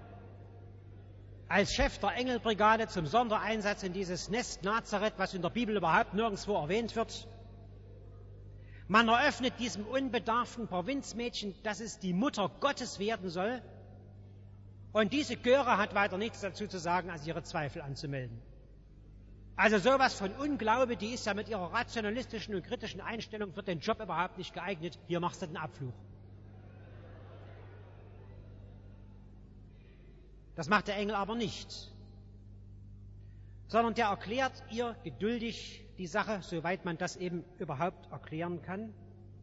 als Chef der Engelbrigade zum Sondereinsatz in dieses Nest Nazareth, was in der Bibel überhaupt nirgendwo erwähnt wird. Man eröffnet diesem unbedarften Provinzmädchen, dass es die Mutter Gottes werden soll. Und diese Göre hat weiter nichts dazu zu sagen, als ihre Zweifel anzumelden. Also sowas von Unglaube, die ist ja mit ihrer rationalistischen und kritischen Einstellung für den Job überhaupt nicht geeignet. Hier machst du den Abfluch. Das macht der Engel aber nicht, sondern der erklärt ihr geduldig die Sache, soweit man das eben überhaupt erklären kann.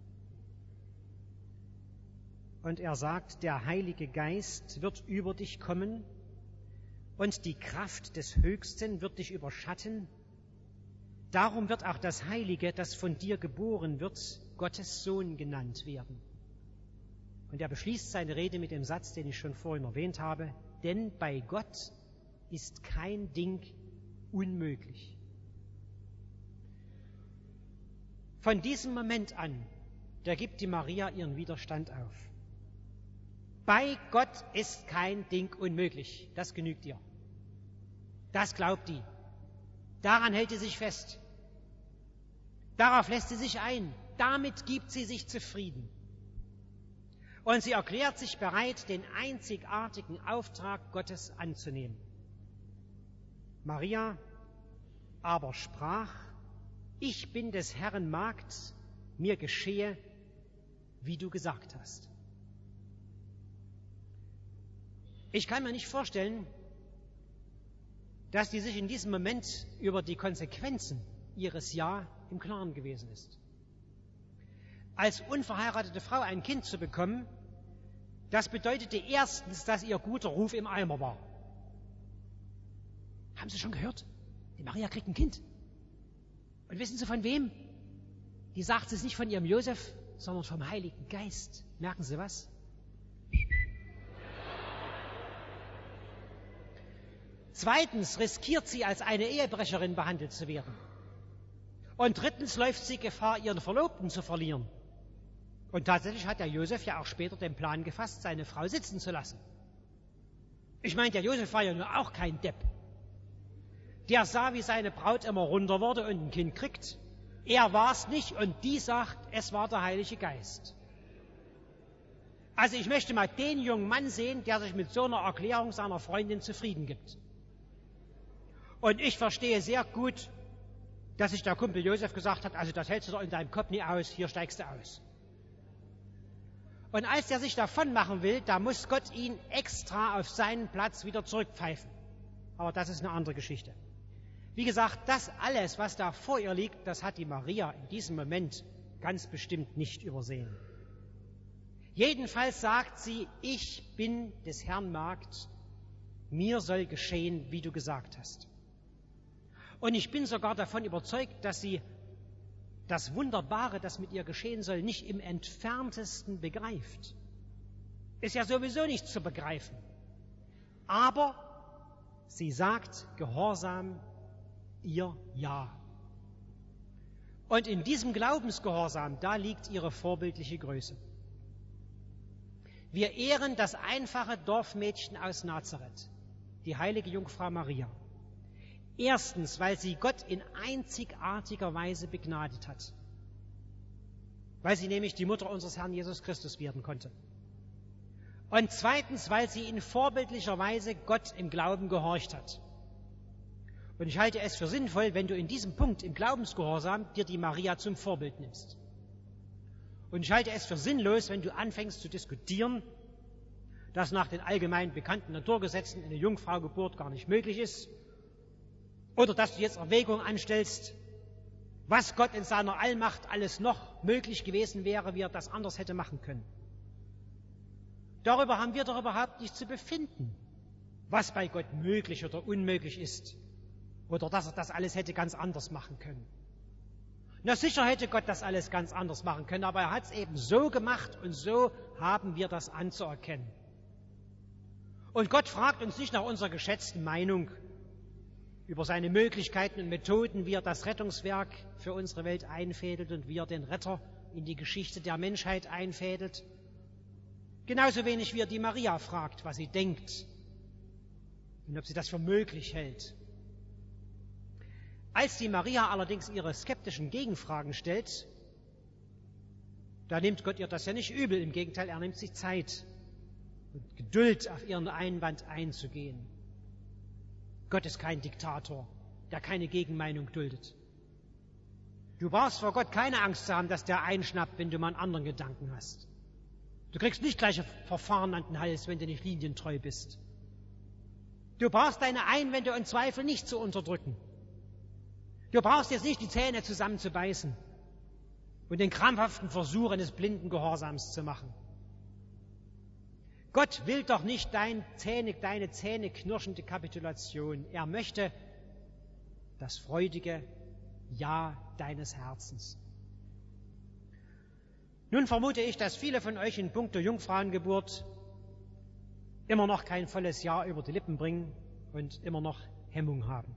Und er sagt, der Heilige Geist wird über dich kommen und die Kraft des Höchsten wird dich überschatten. Darum wird auch das Heilige, das von dir geboren wird, Gottes Sohn genannt werden. Und er beschließt seine Rede mit dem Satz, den ich schon vorhin erwähnt habe, denn bei Gott ist kein Ding unmöglich. Von diesem Moment an, da gibt die Maria ihren Widerstand auf. Bei Gott ist kein Ding unmöglich. Das genügt ihr. Das glaubt die. Daran hält sie sich fest. Darauf lässt sie sich ein. Damit gibt sie sich zufrieden. Und sie erklärt sich bereit, den einzigartigen Auftrag Gottes anzunehmen. Maria aber sprach, ich bin des Herrn Magd, mir geschehe, wie du gesagt hast. Ich kann mir nicht vorstellen, dass die sich in diesem Moment über die Konsequenzen ihres Ja im Klaren gewesen ist. Als unverheiratete Frau ein Kind zu bekommen, das bedeutete erstens, dass ihr guter Ruf im Eimer war. Haben Sie schon gehört? Die Maria kriegt ein Kind. Und wissen Sie von wem? Die sagt es nicht von ihrem Josef, sondern vom Heiligen Geist. Merken Sie was? Zweitens riskiert sie, als eine Ehebrecherin behandelt zu werden. Und drittens läuft sie Gefahr, ihren Verlobten zu verlieren. Und tatsächlich hat der Josef ja auch später den Plan gefasst, seine Frau sitzen zu lassen. Ich meine, der Josef war ja nur auch kein Depp. Der sah, wie seine Braut immer runter wurde und ein Kind kriegt. Er war es nicht und die sagt, es war der Heilige Geist. Also ich möchte mal den jungen Mann sehen, der sich mit so einer Erklärung seiner Freundin zufrieden gibt. Und ich verstehe sehr gut, dass sich der Kumpel Josef gesagt hat, also das hältst du doch in deinem Kopf nie aus, hier steigst du aus. Und als er sich davon machen will, da muss Gott ihn extra auf seinen Platz wieder zurückpfeifen. Aber das ist eine andere Geschichte. Wie gesagt, das alles, was da vor ihr liegt, das hat die Maria in diesem Moment ganz bestimmt nicht übersehen. Jedenfalls sagt sie, ich bin des Herrn Magd, mir soll geschehen, wie du gesagt hast. Und ich bin sogar davon überzeugt, dass sie das Wunderbare, das mit ihr geschehen soll, nicht im Entferntesten begreift. Ist ja sowieso nicht zu begreifen. Aber sie sagt gehorsam ihr Ja. Und in diesem Glaubensgehorsam, da liegt ihre vorbildliche Größe. Wir ehren das einfache Dorfmädchen aus Nazareth, die heilige Jungfrau Maria. Erstens, weil sie Gott in einzigartiger Weise begnadet hat. Weil sie nämlich die Mutter unseres Herrn Jesus Christus werden konnte. Und zweitens, weil sie in vorbildlicher Weise Gott im Glauben gehorcht hat. Und ich halte es für sinnvoll, wenn du in diesem Punkt im Glaubensgehorsam dir die Maria zum Vorbild nimmst. Und ich halte es für sinnlos, wenn du anfängst zu diskutieren, dass nach den allgemein bekannten Naturgesetzen eine Jungfraugeburt gar nicht möglich ist, oder dass du jetzt Erwägungen anstellst, was Gott in seiner Allmacht alles noch möglich gewesen wäre, wie er das anders hätte machen können. Darüber haben wir doch überhaupt nicht zu befinden, was bei Gott möglich oder unmöglich ist, oder dass er das alles hätte ganz anders machen können. Na sicher hätte Gott das alles ganz anders machen können, aber er hat es eben so gemacht und so haben wir das anzuerkennen. Und Gott fragt uns nicht nach unserer geschätzten Meinung über seine Möglichkeiten und Methoden, wie er das Rettungswerk für unsere Welt einfädelt und wie er den Retter in die Geschichte der Menschheit einfädelt. Genauso wenig wie er die Maria fragt, was sie denkt und ob sie das für möglich hält. Als die Maria allerdings ihre skeptischen Gegenfragen stellt, da nimmt Gott ihr das ja nicht übel. Im Gegenteil, er nimmt sich Zeit und Geduld, auf ihren Einwand einzugehen. Gott ist kein Diktator, der keine Gegenmeinung duldet. Du brauchst vor Gott keine Angst zu haben, dass der einschnappt, wenn du mal einen anderen Gedanken hast. Du kriegst nicht gleich ein Verfahren an den Hals, wenn du nicht linientreu bist. Du brauchst deine Einwände und Zweifel nicht zu unterdrücken. Du brauchst jetzt nicht die Zähne zusammenzubeißen und den krampfhaften Versuch eines blinden Gehorsams zu machen. Gott will doch nicht dein Zähne, deine Zähne knirschende Kapitulation. Er möchte das freudige Ja deines Herzens. Nun vermute ich, dass viele von euch in puncto Jungfrauengeburt immer noch kein volles Ja über die Lippen bringen und immer noch Hemmung haben.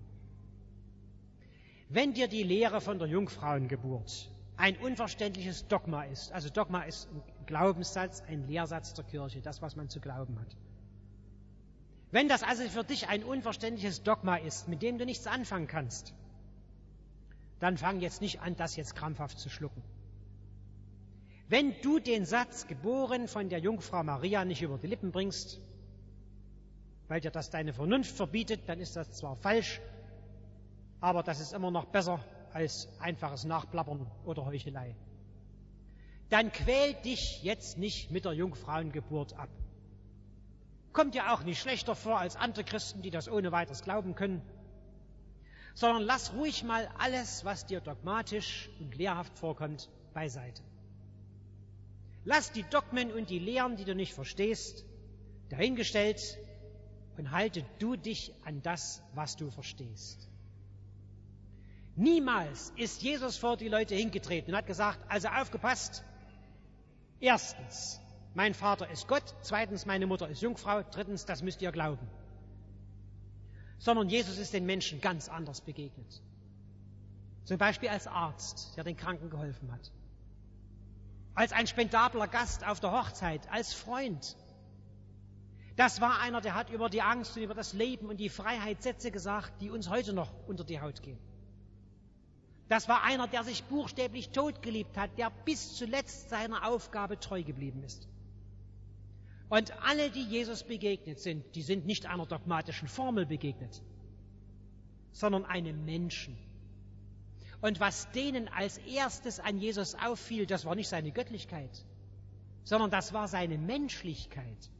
Wenn dir die Lehre von der Jungfrauengeburt ein unverständliches Dogma ist, also Dogma ist ein Glaubenssatz, ein Lehrsatz der Kirche, das, was man zu glauben hat. Wenn das also für dich ein unverständliches Dogma ist, mit dem du nichts anfangen kannst, dann fang jetzt nicht an, das jetzt krampfhaft zu schlucken. Wenn du den Satz, geboren von der Jungfrau Maria, nicht über die Lippen bringst, weil dir das deine Vernunft verbietet, dann ist das zwar falsch, aber das ist immer noch besser als einfaches Nachplappern oder Heuchelei. Dann quäl dich jetzt nicht mit der Jungfrauengeburt ab. Kommt dir auch nicht schlechter vor als andere Christen, die das ohne weiteres glauben können, sondern lass ruhig mal alles, was dir dogmatisch und lehrhaft vorkommt, beiseite. Lass die Dogmen und die Lehren, die du nicht verstehst, dahingestellt und halte du dich an das, was du verstehst. Niemals ist Jesus vor die Leute hingetreten und hat gesagt, also aufgepasst, erstens, mein Vater ist Gott, zweitens, meine Mutter ist Jungfrau, drittens, das müsst ihr glauben. Sondern Jesus ist den Menschen ganz anders begegnet. Zum Beispiel als Arzt, der den Kranken geholfen hat. Als ein spendabler Gast auf der Hochzeit, als Freund. Das war einer, der hat über die Angst und über das Leben und die Freiheit Sätze gesagt, die uns heute noch unter die Haut gehen. Das war einer, der sich buchstäblich totgeliebt hat, der bis zuletzt seiner Aufgabe treu geblieben ist. Und alle, die Jesus begegnet sind, die sind nicht einer dogmatischen Formel begegnet, sondern einem Menschen. Und was denen als erstes an Jesus auffiel, das war nicht seine Göttlichkeit, sondern das war seine Menschlichkeit.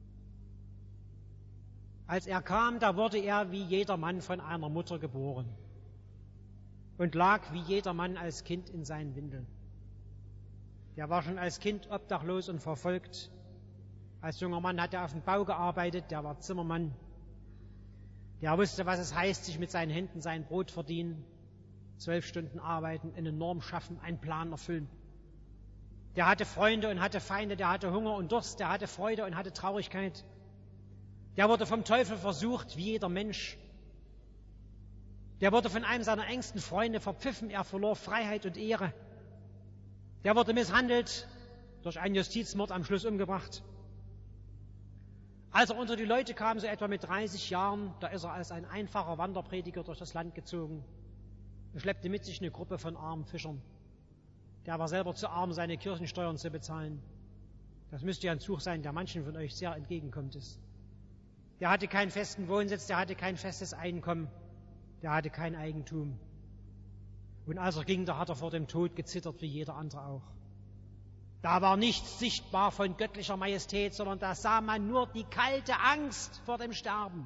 Als er kam, da wurde er wie jeder Mann von einer Mutter geboren und lag wie jeder Mann als Kind in seinen Windeln. Der war schon als Kind obdachlos und verfolgt. Als junger Mann hat er auf dem Bau gearbeitet, der war Zimmermann. Der wusste, was es heißt, sich mit seinen Händen sein Brot verdienen, zwölf Stunden arbeiten, eine Norm schaffen, einen Plan erfüllen. Der hatte Freunde und hatte Feinde, der hatte Hunger und Durst, der hatte Freude und hatte Traurigkeit. Der wurde vom Teufel versucht, wie jeder Mensch. Der wurde von einem seiner engsten Freunde verpfiffen, er verlor Freiheit und Ehre. Der wurde misshandelt, durch einen Justizmord am Schluss umgebracht. Als er unter die Leute kam, so etwa mit dreißig Jahren, da ist er als ein einfacher Wanderprediger durch das Land gezogen und schleppte mit sich eine Gruppe von armen Fischern. Der war selber zu arm, seine Kirchensteuern zu bezahlen. Das müsste ja ein Zug sein, der manchen von euch sehr entgegenkommt ist. Der hatte keinen festen Wohnsitz, der hatte kein festes Einkommen, der hatte kein Eigentum. Und als er ging, da hat er vor dem Tod gezittert, wie jeder andere auch. Da war nichts sichtbar von göttlicher Majestät, sondern da sah man nur die kalte Angst vor dem Sterben.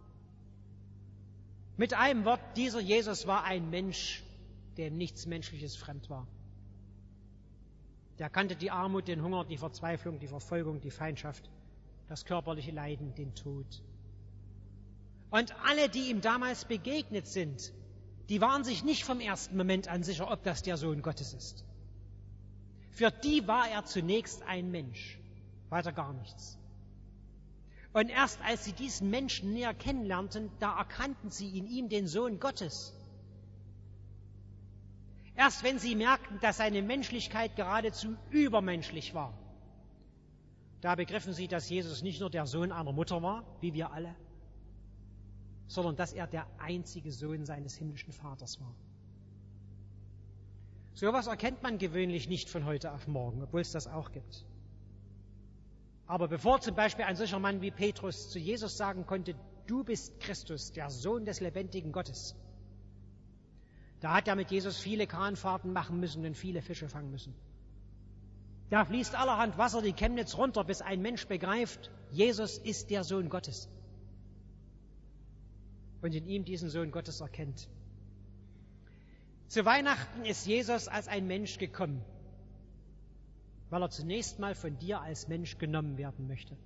Mit einem Wort, dieser Jesus war ein Mensch, dem nichts Menschliches fremd war. Der kannte die Armut, den Hunger, die Verzweiflung, die Verfolgung, die Feindschaft, das körperliche Leiden, den Tod. Und alle, die ihm damals begegnet sind, die waren sich nicht vom ersten Moment an sicher, ob das der Sohn Gottes ist. Für die war er zunächst ein Mensch, weiter gar nichts. Und erst als sie diesen Menschen näher kennenlernten, da erkannten sie in ihm den Sohn Gottes. Erst wenn sie merkten, dass seine Menschlichkeit geradezu übermenschlich war, da begriffen sie, dass Jesus nicht nur der Sohn einer Mutter war, wie wir alle, sondern dass er der einzige Sohn seines himmlischen Vaters war. So etwas erkennt man gewöhnlich nicht von heute auf morgen, obwohl es das auch gibt. Aber bevor zum Beispiel ein solcher Mann wie Petrus zu Jesus sagen konnte, du bist Christus, der Sohn des lebendigen Gottes, da hat er mit Jesus viele Kahnfahrten machen müssen und viele Fische fangen müssen. Da fließt allerhand Wasser die Chemnitz runter, bis ein Mensch begreift, Jesus ist der Sohn Gottes. Und in ihm diesen Sohn Gottes erkennt. Zu Weihnachten ist Jesus als ein Mensch gekommen, weil er zunächst mal von dir als Mensch genommen werden möchte.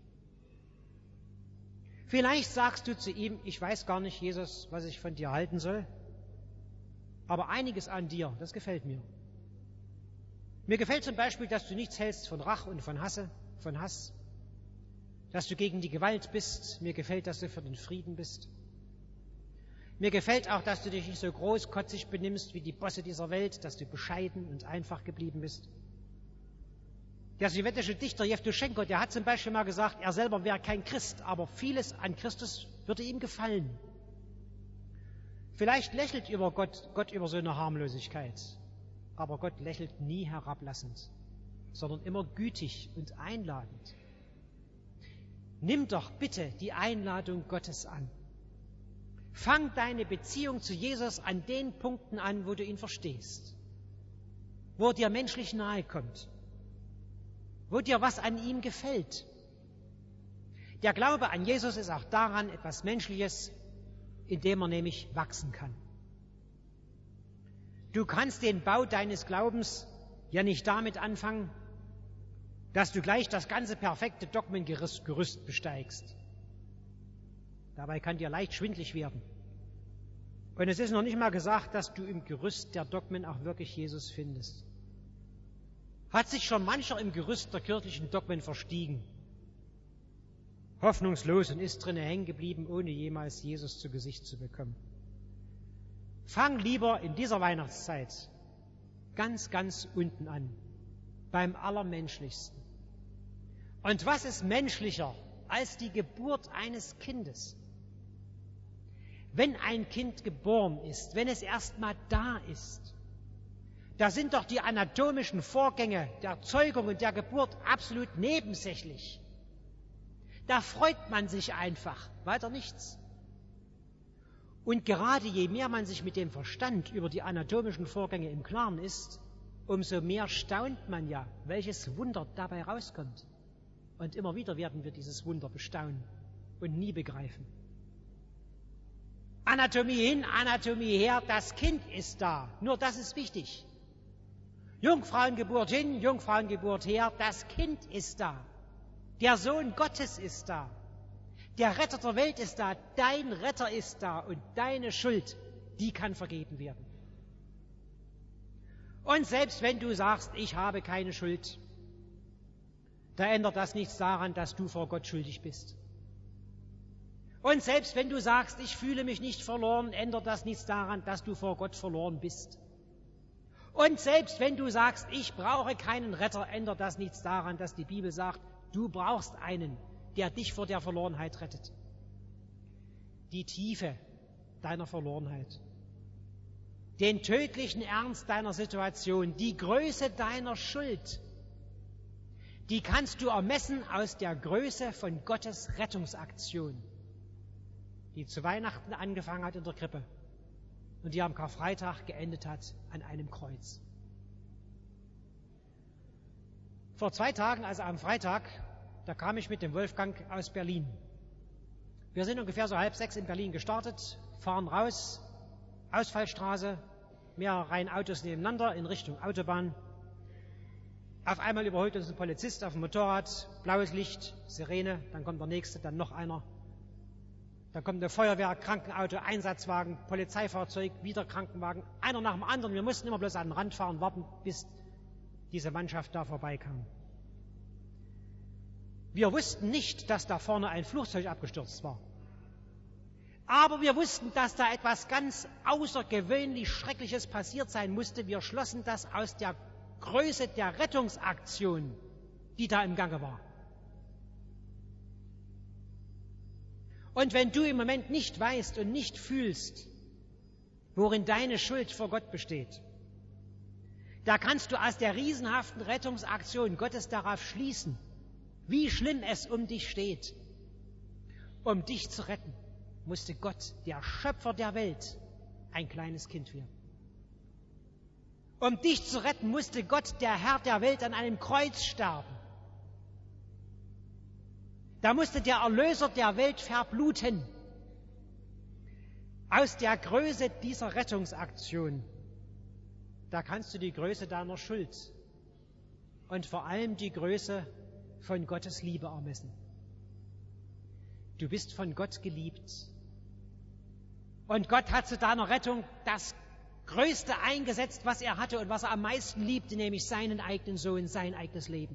Vielleicht sagst du zu ihm, ich weiß gar nicht, Jesus, was ich von dir halten soll, aber einiges an dir, das gefällt mir. Mir gefällt zum Beispiel, dass du nichts hältst von Rache und von Hasse, von Hass, dass du gegen die Gewalt bist. Mir gefällt, dass du für den Frieden bist. Mir gefällt auch, dass du dich nicht so großkotzig benimmst wie die Bosse dieser Welt, dass du bescheiden und einfach geblieben bist. Der sowjetische Dichter Jewtuschenko, der hat zum Beispiel mal gesagt, er selber wäre kein Christ, aber vieles an Christus würde ihm gefallen. Vielleicht lächelt über Gott, Gott über so eine Harmlosigkeit, aber Gott lächelt nie herablassend, sondern immer gütig und einladend. Nimm doch bitte die Einladung Gottes an. Fang deine Beziehung zu Jesus an den Punkten an, wo du ihn verstehst, wo er dir menschlich nahe kommt, wo dir was an ihm gefällt. Der Glaube an Jesus ist auch daran etwas Menschliches, in dem er nämlich wachsen kann. Du kannst den Bau deines Glaubens ja nicht damit anfangen, dass du gleich das ganze perfekte Dogmengerüst besteigst. Dabei kann dir leicht schwindlig werden. Und es ist noch nicht mal gesagt, dass du im Gerüst der Dogmen auch wirklich Jesus findest. Hat sich schon mancher im Gerüst der kirchlichen Dogmen verstiegen, hoffnungslos, und ist drinnen hängen geblieben, ohne jemals Jesus zu Gesicht zu bekommen. Fang lieber in dieser Weihnachtszeit ganz, ganz unten an, beim Allermenschlichsten. Und was ist menschlicher als die Geburt eines Kindes? Wenn ein Kind geboren ist, wenn es erst mal da ist, da sind doch die anatomischen Vorgänge der Zeugung und der Geburt absolut nebensächlich. Da freut man sich einfach, weiter nichts. Und gerade je mehr man sich mit dem Verstand über die anatomischen Vorgänge im Klaren ist, umso mehr staunt man ja, welches Wunder dabei rauskommt. Und immer wieder werden wir dieses Wunder bestaunen und nie begreifen. Anatomie hin, Anatomie her, das Kind ist da. Nur das ist wichtig. Jungfrauengeburt hin, Jungfrauengeburt her, das Kind ist da. Der Sohn Gottes ist da. Der Retter der Welt ist da. Dein Retter ist da. Und deine Schuld, die kann vergeben werden. Und selbst wenn du sagst, ich habe keine Schuld, da ändert das nichts daran, dass du vor Gott schuldig bist. Und selbst wenn du sagst, ich fühle mich nicht verloren, ändert das nichts daran, dass du vor Gott verloren bist. Und selbst wenn du sagst, ich brauche keinen Retter, ändert das nichts daran, dass die Bibel sagt, du brauchst einen, der dich vor der Verlorenheit rettet. Die Tiefe deiner Verlorenheit, den tödlichen Ernst deiner Situation, die Größe deiner Schuld, die kannst du ermessen aus der Größe von Gottes Rettungsaktion, die zu Weihnachten angefangen hat in der Krippe und die am Karfreitag geendet hat an einem Kreuz. Vor zwei Tagen, also am Freitag, da kam ich mit dem Wolfgang aus Berlin. Wir sind ungefähr so halb sechs in Berlin gestartet, fahren raus, Ausfallstraße, mehrere Reihen Autos nebeneinander in Richtung Autobahn. Auf einmal überholt uns ein Polizist auf dem Motorrad, blaues Licht, Sirene, dann kommt der nächste, dann noch einer. Dann kommt eine Feuerwehr, Krankenauto, Einsatzwagen, Polizeifahrzeug, wieder Krankenwagen, einer nach dem anderen. Wir mussten immer bloß an den Rand fahren, warten, bis diese Mannschaft da vorbeikam. Wir wussten nicht, dass da vorne ein Flugzeug abgestürzt war. Aber wir wussten, dass da etwas ganz außergewöhnlich Schreckliches passiert sein musste. Wir schlossen das aus der Größe der Rettungsaktion, die da im Gange war. Und wenn du im Moment nicht weißt und nicht fühlst, worin deine Schuld vor Gott besteht, da kannst du aus der riesenhaften Rettungsaktion Gottes darauf schließen, wie schlimm es um dich steht. Um dich zu retten, musste Gott, der Schöpfer der Welt, ein kleines Kind werden. Um dich zu retten, musste Gott, der Herr der Welt, an einem Kreuz sterben. Da musste der Erlöser der Welt verbluten. Aus der Größe dieser Rettungsaktion, da kannst du die Größe deiner Schuld und vor allem die Größe von Gottes Liebe ermessen. Du bist von Gott geliebt. Und Gott hat zu deiner Rettung das Größte eingesetzt, was er hatte und was er am meisten liebte, nämlich seinen eigenen Sohn, sein eigenes Leben.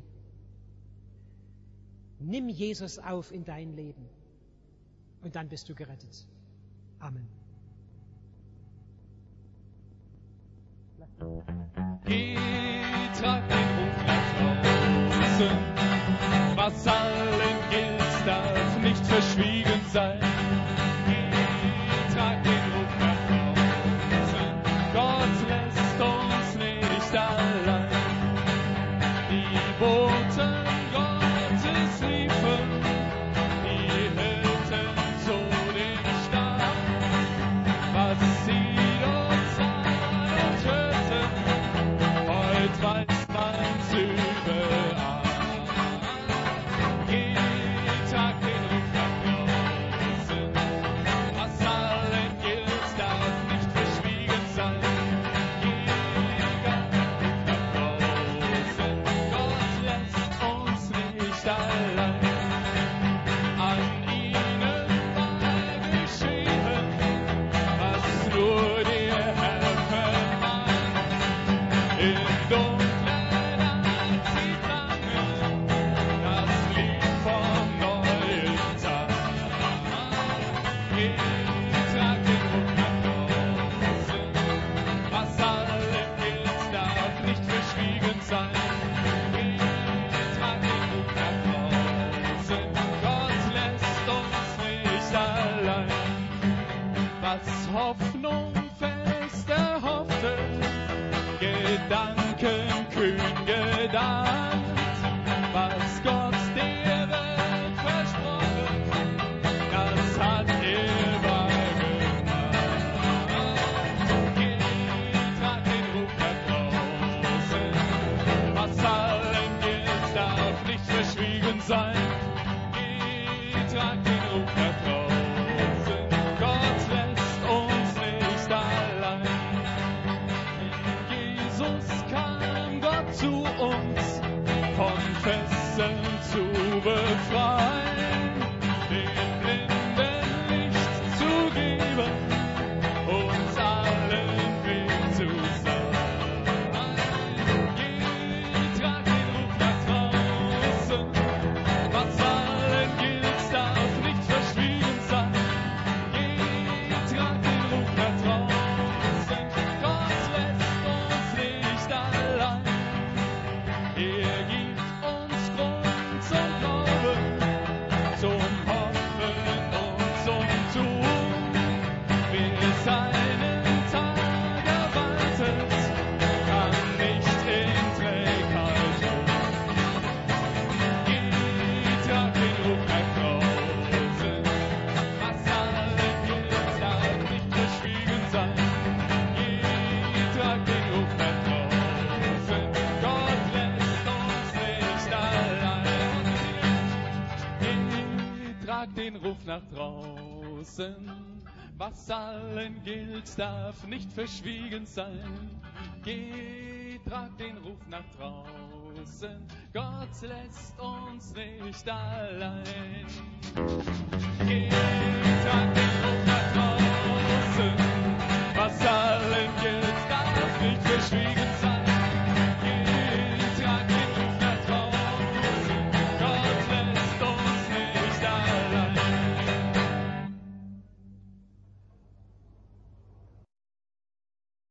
Nimm Jesus auf in dein Leben und dann bist du gerettet. Amen. Geh, trag den Ruf nach draußen, was allen gilt, darf nicht verschwiegen sein. Geh, trag den Ruf nach draußen, Gott lässt uns nicht allein. Die Boten Gottes liefen, die hielten so den Stab, was sie dort sahen und hörten, heut weiß man's überall. Geh, trag den Ruf nach draußen, was allen gilt, darf nicht verschwiegen sein. Geh, trag den Ruf nach draußen, Gott lässt uns nicht allein. An ihnen war geschehen, was nur der Herr vermag. Im dunklen Nacht sie drangen, das Lied vom neuen Tag. Geh, trag den Ruf nach draußen, was allen gilt, darf nicht verschwiegen sein. Geh, trag den Ruf nach draußen, Gott lässt uns nicht allein. Was Hoffnung fest erhoffte, Gedanken kühn gedankt, was Gott der Welt versprochen, das hat er wahr gemacht. Geh, trag den Ruf nach draußen, was allen gilt, darf nicht verschwiegen sein. Geh, trag den Ruf nach draußen, Gott lässt uns nicht allein. In Jesus kam Gott zu uns, von Fesseln zu befreien, den Blinden Licht zu geben, uns allen Weg zu sein. Geh, trag den Ruf nach draußen, was allen gilt, darf nicht verschwiegen sein. Ruf nach draußen. Was allen gilt, darf nicht verschwiegen sein. Geh, trag den Ruf nach draußen. Gott lässt uns nicht allein. Geh, trag den Ruf nach draußen. Was allen gilt, darf nicht verschwiegen sein.